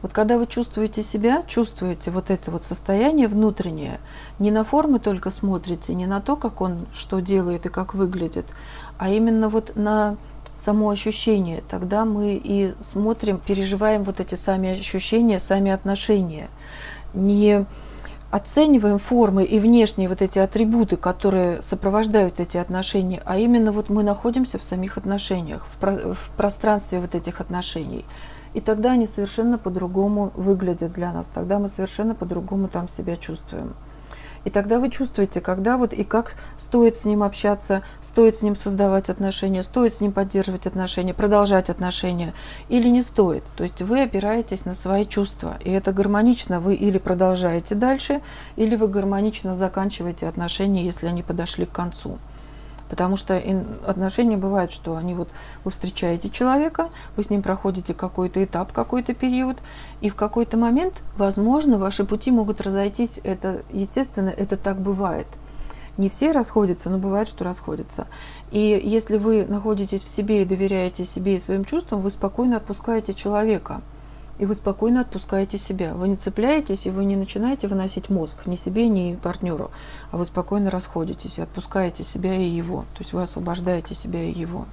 Вот когда вы чувствуете себя, чувствуете вот это вот состояние внутреннее, не на формы только смотрите, не на то, как он что делает и как выглядит, а именно вот на само ощущение, тогда мы и смотрим, переживаем вот эти сами ощущения, сами отношения. Не оцениваем формы и внешние вот эти атрибуты, которые сопровождают эти отношения, а именно вот мы находимся в самих отношениях, в пространстве вот этих отношений. И тогда они совершенно по-другому выглядят для нас, тогда мы совершенно по-другому там себя чувствуем. И тогда вы чувствуете, когда вот и как стоит с ним общаться, стоит с ним создавать отношения, стоит с ним поддерживать отношения, продолжать отношения или не стоит. То есть вы опираетесь на свои чувства, и это гармонично. Вы или продолжаете дальше, или вы гармонично заканчиваете отношения, если они подошли к концу. Потому что отношения бывают, что они вот вы встречаете человека, вы с ним проходите какой-то этап, какой-то период, и в какой-то момент, возможно, ваши пути могут разойтись. Это, естественно, это так бывает. Не все расходятся, но бывает, что расходятся. И если вы находитесь в себе и доверяете себе и своим чувствам, вы спокойно отпускаете человека. И вы спокойно отпускаете себя. Вы не цепляетесь, и вы не начинаете выносить мозг ни себе, ни партнеру, а вы спокойно расходитесь и отпускаете себя и его. То есть вы освобождаете себя и его.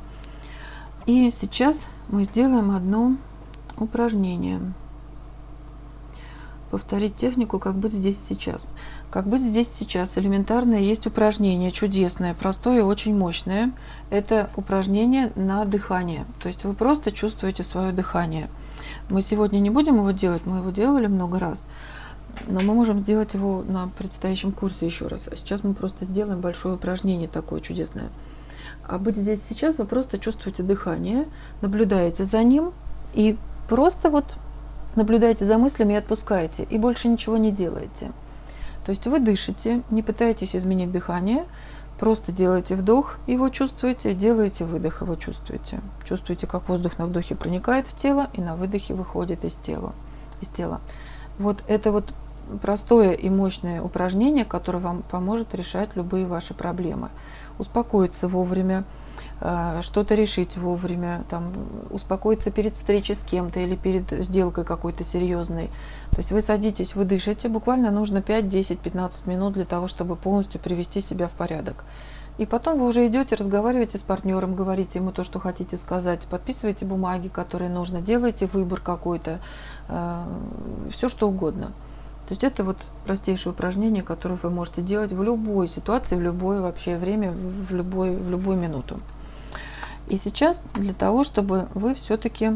И сейчас мы сделаем одно упражнение. Повторить технику «Как быть здесь сейчас». Как быть здесь сейчас? Элементарное есть упражнение, чудесное, простое и очень мощное. Это упражнение на дыхание. То есть вы просто чувствуете свое дыхание. Мы сегодня не будем его делать, мы его делали много раз, но мы можем сделать его на предстоящем курсе еще раз. А сейчас мы просто сделаем большое упражнение такое чудесное. А быть здесь сейчас вы просто чувствуете дыхание, наблюдаете за ним и просто вот наблюдаете за мыслями и отпускаете, и больше ничего не делаете. То есть вы дышите, не пытаетесь изменить дыхание, просто делаете вдох, его чувствуете, делаете выдох, его чувствуете. Чувствуете, как воздух на вдохе проникает в тело и на выдохе выходит из тела. Вот это вот простое и мощное упражнение, которое вам поможет решать любые ваши проблемы. Успокоиться вовремя, что-то решить вовремя, там, успокоиться перед встречей с кем-то или перед сделкой какой-то серьезной. То есть вы садитесь, вы дышите, буквально нужно 5, 10, 15 минут для того, чтобы полностью привести себя в порядок. И потом вы уже идете, разговариваете с партнером, говорите ему то, что хотите сказать, подписываете бумаги, которые нужно, делаете выбор какой-то, все что угодно. То есть это вот простейшее упражнение, которое вы можете делать в любой ситуации, в любое вообще время, в любую минуту. И сейчас для того, чтобы вы все-таки...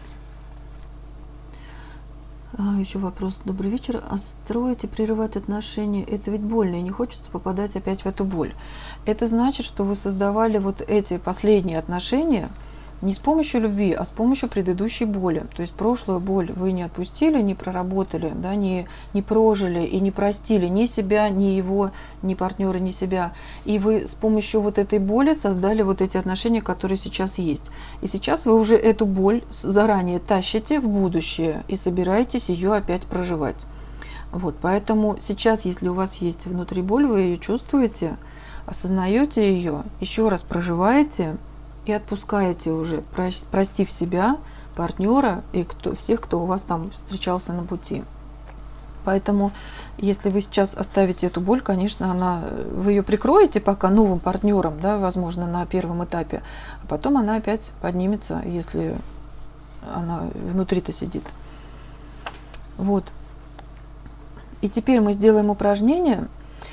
Еще вопрос. Добрый вечер. А строить и прерывать отношения, это ведь больно, и не хочется попадать опять в эту боль. Это значит, что вы создавали вот эти последние отношения не с помощью любви, а с помощью предыдущей боли. То есть прошлую боль вы не отпустили, не проработали, да, не прожили и не простили ни себя, ни его, ни партнера, ни себя. И вы с помощью вот этой боли создали вот эти отношения, которые сейчас есть. И сейчас вы уже эту боль заранее тащите в будущее и собираетесь ее опять проживать. Вот, поэтому сейчас, если у вас есть внутри боль, вы ее чувствуете, осознаете ее, еще раз проживаете и отпускаете уже, простив себя, партнера и всех, кто у вас там встречался на пути. Поэтому, если вы сейчас оставите эту боль, конечно, вы ее прикроете пока новым партнером, да, возможно, на первом этапе, а потом она опять поднимется, если она внутри-то сидит. Вот. И теперь мы сделаем упражнение,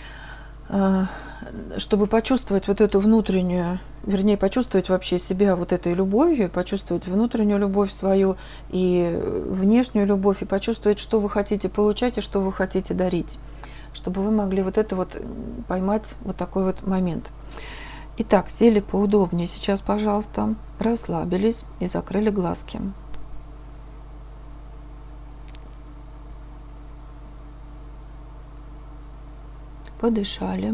чтобы почувствовать вот эту внутреннюю, вернее, почувствовать вообще себя вот этой любовью, почувствовать внутреннюю любовь свою и внешнюю любовь, и почувствовать, что вы хотите получать и что вы хотите дарить, чтобы вы могли вот это вот поймать, вот такой вот момент. Итак, сели поудобнее сейчас, пожалуйста, расслабились и закрыли глазки. Подышали.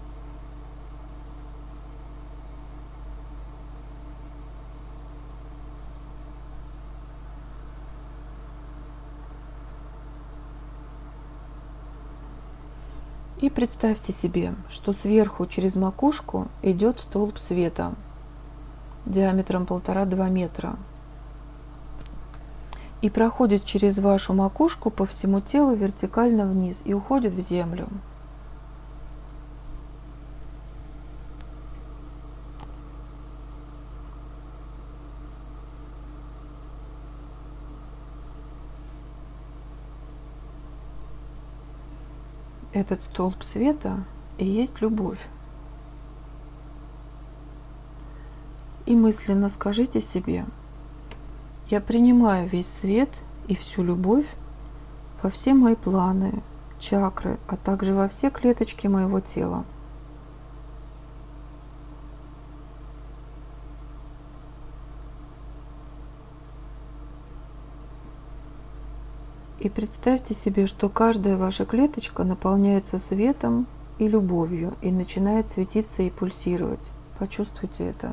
И представьте себе, что сверху через макушку идет столб света диаметром 1,5–2 метра. и проходит через вашу макушку по всему телу вертикально вниз и уходит в землю. Этот столб света и есть любовь. И мысленно скажите себе: я принимаю весь свет и всю любовь во все мои планы, чакры, а также во все клеточки моего тела. И представьте себе, что каждая ваша клеточка наполняется светом и любовью и начинает светиться и пульсировать. Почувствуйте это.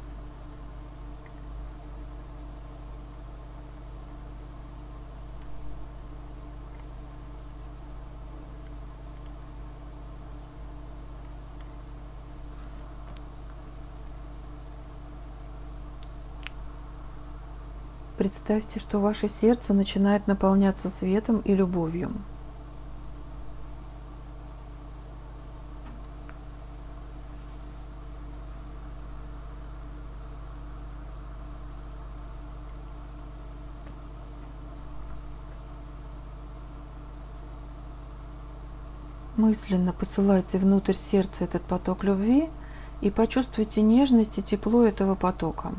Представьте, что ваше сердце начинает наполняться светом и любовью. Мысленно посылайте внутрь сердца этот поток любви и почувствуйте нежность и тепло этого потока.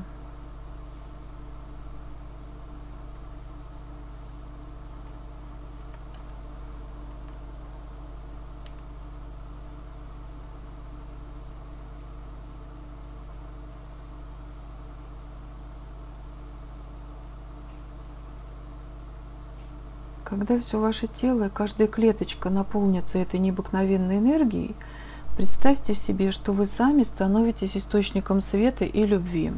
Когда все ваше тело и каждая клеточка наполнится этой необыкновенной энергией, представьте себе, что вы сами становитесь источником света и любви.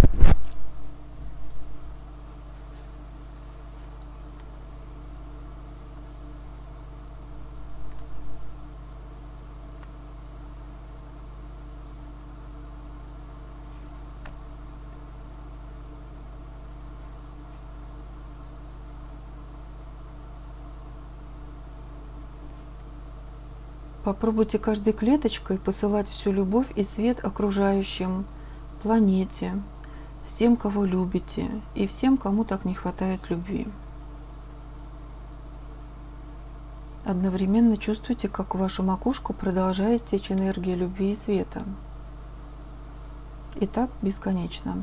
Попробуйте каждой клеточкой посылать всю любовь и свет окружающим, планете, всем, кого любите, и всем, кому так не хватает любви. Одновременно чувствуйте, как в вашу макушку продолжает течь энергия любви и света. И так бесконечно.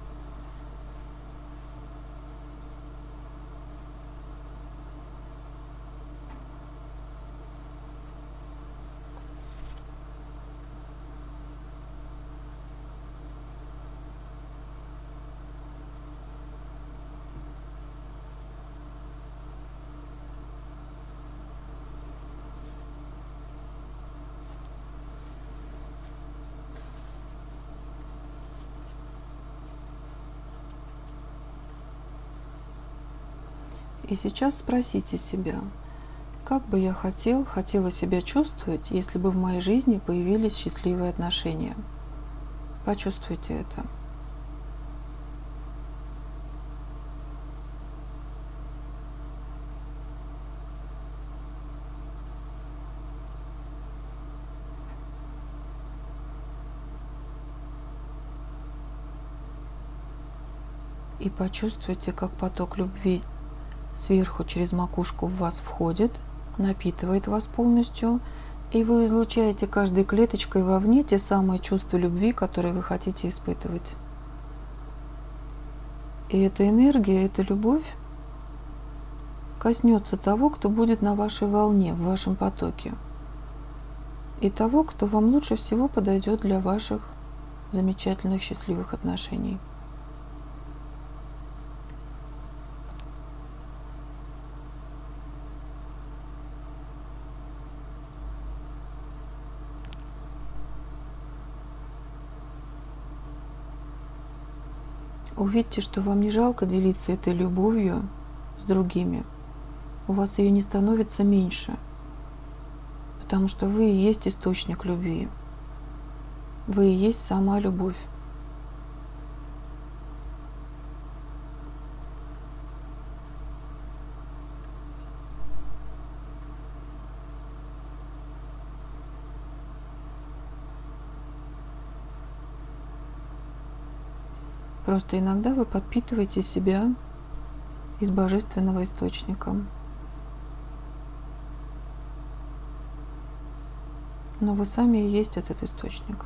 И сейчас спросите себя, как бы я хотела себя чувствовать, если бы в моей жизни появились счастливые отношения. Почувствуйте это. И почувствуйте, как поток любви сверху через макушку в вас входит, напитывает вас полностью, и вы излучаете каждой клеточкой вовне те самые чувства любви, которые вы хотите испытывать. И эта энергия, эта любовь коснется того, кто будет на вашей волне, в вашем потоке, и того, кто вам лучше всего подойдет для ваших замечательных счастливых отношений. Увидьте, что вам не жалко делиться этой любовью с другими. У вас ее не становится меньше, потому что вы и есть источник любви. Вы и есть сама любовь. Просто иногда вы подпитываете себя из божественного источника. Но вы сами и есть этот источник.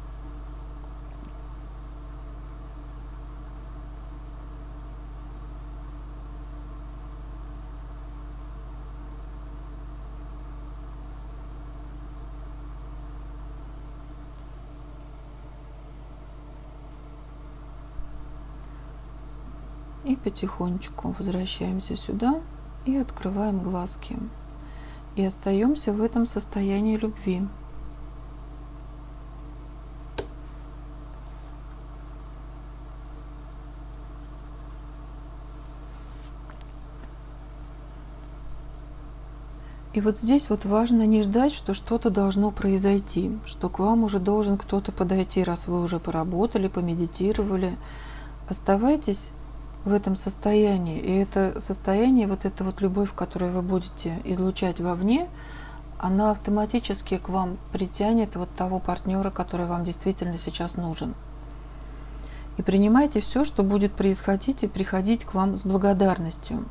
И потихонечку возвращаемся сюда и открываем глазки. И остаемся в этом состоянии любви. И вот здесь вот важно не ждать, что что-то должно произойти, что к вам уже должен кто-то подойти, раз вы уже поработали, помедитировали. Оставайтесь в этом состоянии, и это состояние, вот эта вот любовь, которую вы будете излучать вовне, она автоматически к вам притянет вот того партнера, который вам действительно сейчас нужен. И принимайте все, что будет происходить, и приходить к вам с благодарностью.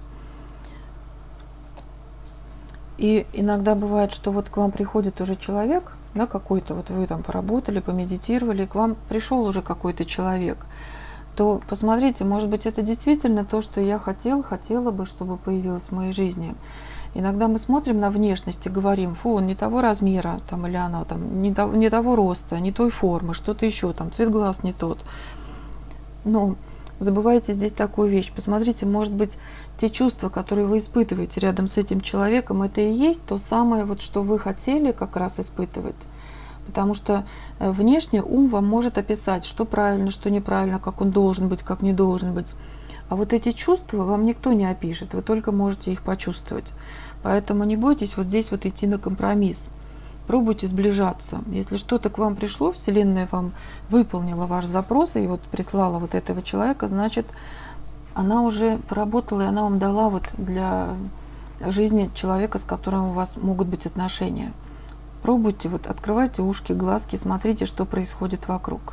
И иногда бывает, что вот к вам приходит уже человек, да, какой-то, вот вы там поработали, помедитировали, к вам пришел уже какой-то человек, то посмотрите, может быть, это действительно то, что я хотела бы, чтобы появилось в моей жизни. Иногда мы смотрим на внешность и говорим: фу, он не того размера, там, или она там, не того роста, не той формы, что-то еще, там, цвет глаз не тот. Но забывайте здесь такую вещь. Посмотрите, может быть, те чувства, которые вы испытываете рядом с этим человеком, это и есть то самое, вот, что вы хотели как раз испытывать. Потому что внешне ум вам может описать, что правильно, что неправильно, как он должен быть, как не должен быть. А вот эти чувства вам никто не опишет, вы только можете их почувствовать. Поэтому не бойтесь вот здесь вот идти на компромисс. Пробуйте сближаться. Если что-то к вам пришло, Вселенная вам выполнила ваш запрос и вот прислала вот этого человека, значит, она уже поработала, и она вам дала вот для жизни человека, с которым у вас могут быть отношения. Пробуйте, вот открывайте ушки, глазки, смотрите, что происходит вокруг.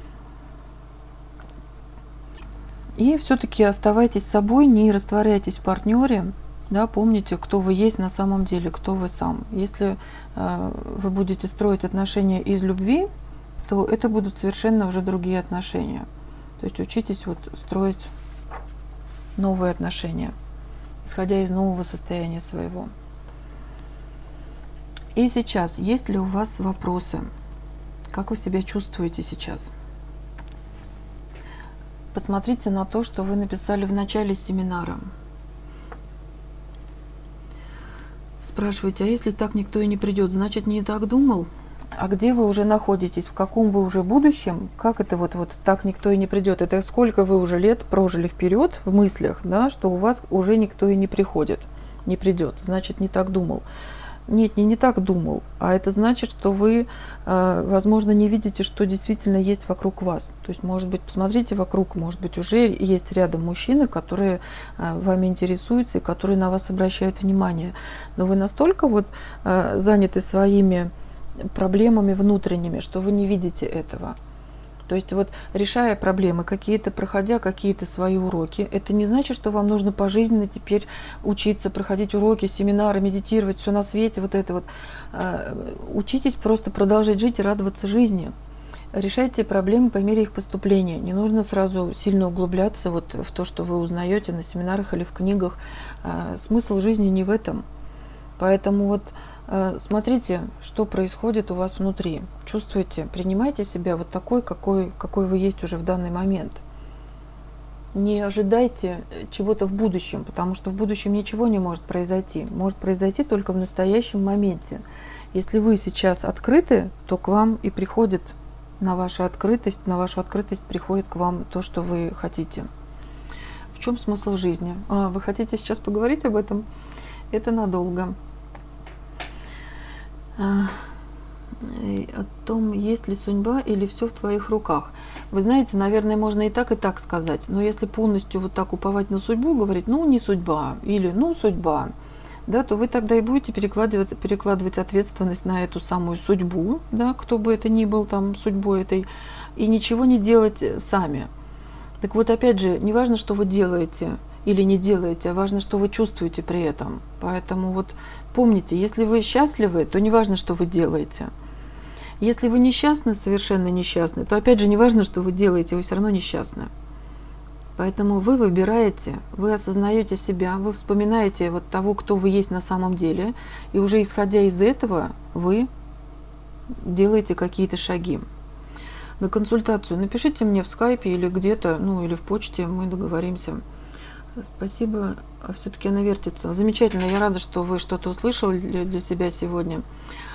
И все-таки оставайтесь собой, не растворяйтесь в партнере. Да, помните, кто вы есть на самом деле, кто вы сам. Если вы будете строить отношения из любви, то это будут совершенно уже другие отношения. То есть учитесь вот строить новые отношения, исходя из нового состояния своего. И сейчас, есть ли у вас вопросы? Как вы себя чувствуете сейчас? Посмотрите на то, что вы написали в начале семинара. Спрашиваете: а если так никто и не придет, значит, не так думал? А где вы уже находитесь? В каком вы уже будущем? Как это вот так никто и не придет? Это сколько вы уже лет прожили вперед в мыслях, да, что у вас уже никто и не приходит, не придет, значит, не так думал. Нет, не так думал, а это значит, что вы, возможно, не видите, что действительно есть вокруг вас. То есть, может быть, посмотрите вокруг, может быть, уже есть рядом мужчины, которые вами интересуются и которые на вас обращают внимание. Но вы настолько вот заняты своими проблемами внутренними, что вы не видите этого. То есть вот решая проблемы какие-то, проходя какие-то свои уроки, это не значит, что вам нужно пожизненно теперь учиться, проходить уроки, семинары, медитировать, все на свете, вот это вот. Учитесь просто продолжать жить и радоваться жизни. Решайте проблемы по мере их поступления. Не нужно сразу сильно углубляться вот в то, что вы узнаете на семинарах или в книгах. Смысл жизни не в этом. Поэтому вот смотрите, что происходит у вас внутри. Чувствуйте, принимайте себя вот такой, какой вы есть уже в данный момент. Не ожидайте чего-то в будущем, потому что в будущем ничего не может произойти. Может произойти только в настоящем моменте. Если вы сейчас открыты, то к вам и приходит на вашу открытость приходит к вам то, что вы хотите. В чем смысл жизни? Вы хотите сейчас поговорить об этом? Это надолго. О том, есть ли судьба или все в твоих руках. Вы знаете, наверное, можно и так сказать, но если полностью вот так уповать на судьбу, говорить, ну не судьба, или ну судьба, да, то вы тогда и будете перекладывать ответственность на эту самую судьбу, да, кто бы это ни был там судьбой этой, и ничего не делать сами. Так вот, опять же, не важно, что вы делаете или не делаете, а важно, что вы чувствуете при этом. Поэтому вот помните, если вы счастливы, то не важно, что вы делаете. Если вы несчастны, совершенно несчастны, то опять же не важно, что вы делаете, вы все равно несчастны. Поэтому вы выбираете, вы осознаете себя, вы вспоминаете вот того, кто вы есть на самом деле, и уже исходя из этого вы делаете какие-то шаги. На консультацию напишите мне в скайпе или где-то, ну или в почте, мы договоримся. Спасибо, а все-таки она вертится. Замечательно, я рада, что вы что-то услышали для себя сегодня.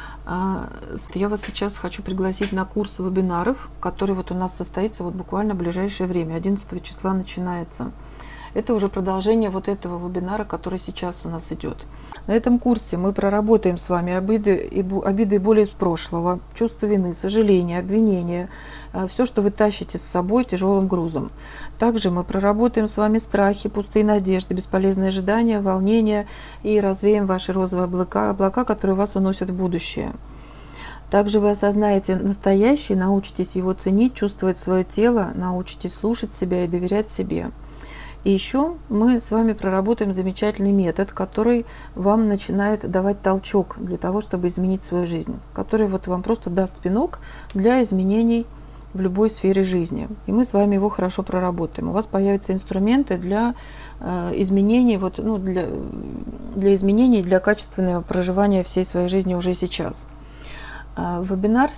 Я вас сейчас хочу пригласить на курс вебинаров, который вот у нас состоится вот буквально в ближайшее время, 11 числа начинается. Это уже продолжение вот этого вебинара, который сейчас у нас идет. На этом курсе мы проработаем с вами обиды и боли из прошлого, чувство вины, сожаления, обвинения, все, что вы тащите с собой тяжелым грузом. Также мы проработаем с вами страхи, пустые надежды, бесполезные ожидания, волнения и развеем ваши розовые облака, которые вас уносят в будущее. Также вы осознаете настоящее, научитесь его ценить, чувствовать свое тело, научитесь слушать себя и доверять себе. И еще мы с вами проработаем замечательный метод, который вам начинает давать толчок для того, чтобы изменить свою жизнь, который вот вам просто даст пинок для изменений в любой сфере жизни. И мы с вами его хорошо проработаем. У вас появятся инструменты для изменений, вот, ну, для изменений, для качественного проживания всей своей жизни уже сейчас. Вебинар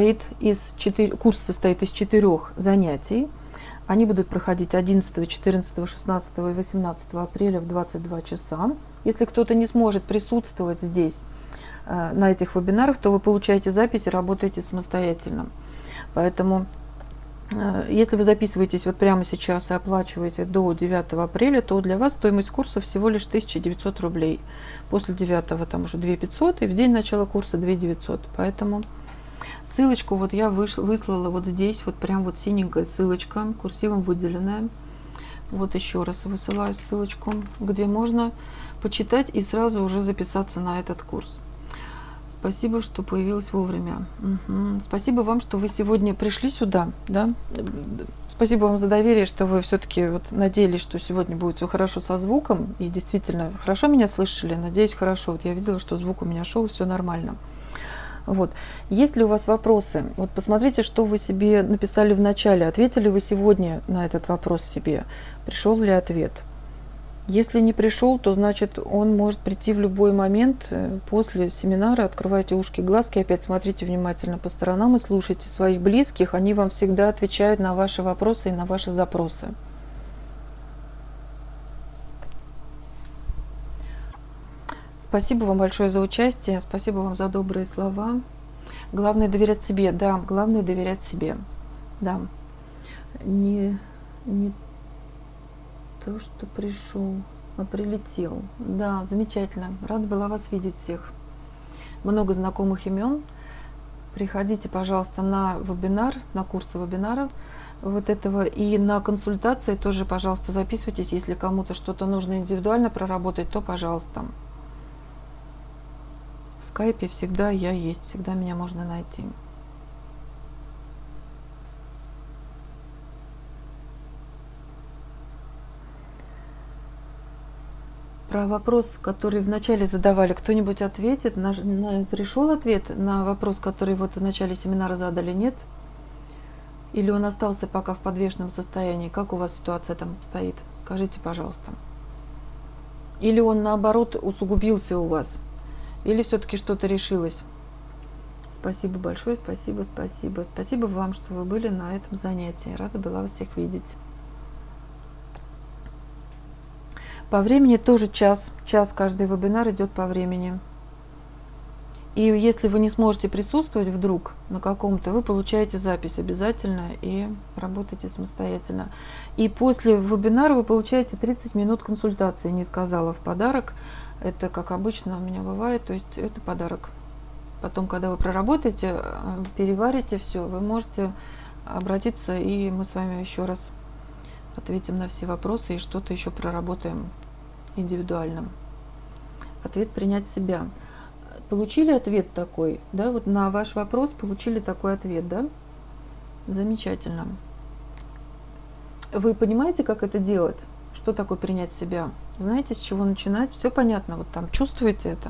курс состоит из 4 занятий. Они будут проходить 11, 14, 16 и 18 апреля в 22 часа. Если кто-то не сможет присутствовать здесь на этих вебинарах, то вы получаете запись и работаете самостоятельно. Поэтому, если вы записываетесь вот прямо сейчас и оплачиваете до 9 апреля, то для вас стоимость курса всего лишь 1900 рублей. После 9 там уже 2500 и в день начала курса 2900. Поэтому ссылочку вот я выслала вот здесь, вот прям вот синенькая ссылочка, курсивом выделенная. Вот еще раз высылаю ссылочку, где можно почитать и сразу уже записаться на этот курс. Спасибо, что появилась вовремя. Спасибо вам, что вы сегодня пришли сюда. Да? Спасибо вам за доверие, что вы все-таки вот надеялись, что сегодня будет все хорошо со звуком. И действительно, хорошо меня слышали? Надеюсь, хорошо. Вот я видела, что звук у меня шел, все нормально. Вот. Есть ли у вас вопросы? Вот посмотрите, что вы себе написали в начале. Ответили вы сегодня на этот вопрос себе? Пришел ли ответ? Если не пришел, то значит он может прийти в любой момент после семинара. Открывайте ушки, глазки, опять смотрите внимательно по сторонам и слушайте своих близких. Они вам всегда отвечают на ваши вопросы и на ваши запросы. Спасибо вам большое за участие, спасибо вам за добрые слова. Главное доверять себе, да, главное доверять себе, да. Не то, что пришел, а прилетел. Да, замечательно, рада была вас видеть всех. Много знакомых имен. Приходите, пожалуйста, на вебинар, на курсы вебинаров вот этого, и на консультации тоже, пожалуйста, записывайтесь. Если кому-то что-то нужно индивидуально проработать, то пожалуйста. В скайпе всегда я есть, всегда меня можно найти. Про вопрос, который вначале задавали, кто-нибудь ответит? Пришел ответ на вопрос, который вот в начале семинара задали, нет? Или он остался пока в подвешенном состоянии? Как у вас ситуация там стоит? Скажите, пожалуйста. Или он, наоборот, усугубился у вас? Или все-таки что-то решилось? Спасибо большое, спасибо, спасибо. Спасибо вам, что вы были на этом занятии. Рада была вас всех видеть. По времени тоже час. Час каждый вебинар идет по времени. И если вы не сможете присутствовать вдруг на каком-то, вы получаете запись обязательно и работаете самостоятельно. И после вебинара вы получаете 30 минут консультации, не сказала, в подарок. Это, как обычно у меня бывает, то есть это подарок. Потом, когда вы проработаете, переварите все, вы можете обратиться, и мы с вами еще раз ответим на все вопросы и что-то еще проработаем индивидуально. Ответ принять себя. Получили ответ такой, да, вот на ваш вопрос получили такой ответ, да? Замечательно. Вы понимаете, как это делать? Что такое принять себя? Знаете, с чего начинать? Все понятно, вот там чувствуете это?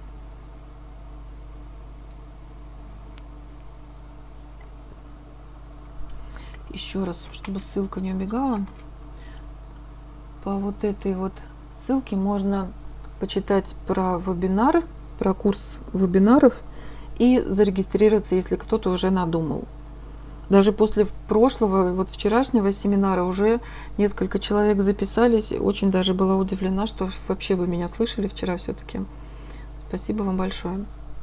Еще раз, чтобы ссылка не убегала. По вот этой вот ссылке можно почитать про вебинар, про курс вебинаров и зарегистрироваться, если кто-то уже надумал. Даже после прошлого, вот вчерашнего семинара уже несколько человек записались. Очень даже была удивлена, что вообще вы меня слышали вчера все-таки. Спасибо вам большое.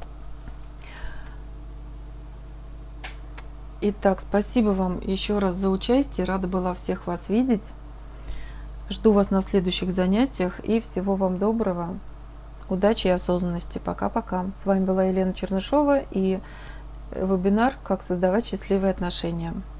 Итак, спасибо вам еще раз за участие. Рада была всех вас видеть. Жду вас на следующих занятиях и всего вам доброго. Удачи и осознанности. Пока-пока. С вами была Елена Чернышова и вебинар «Как создавать счастливые отношения».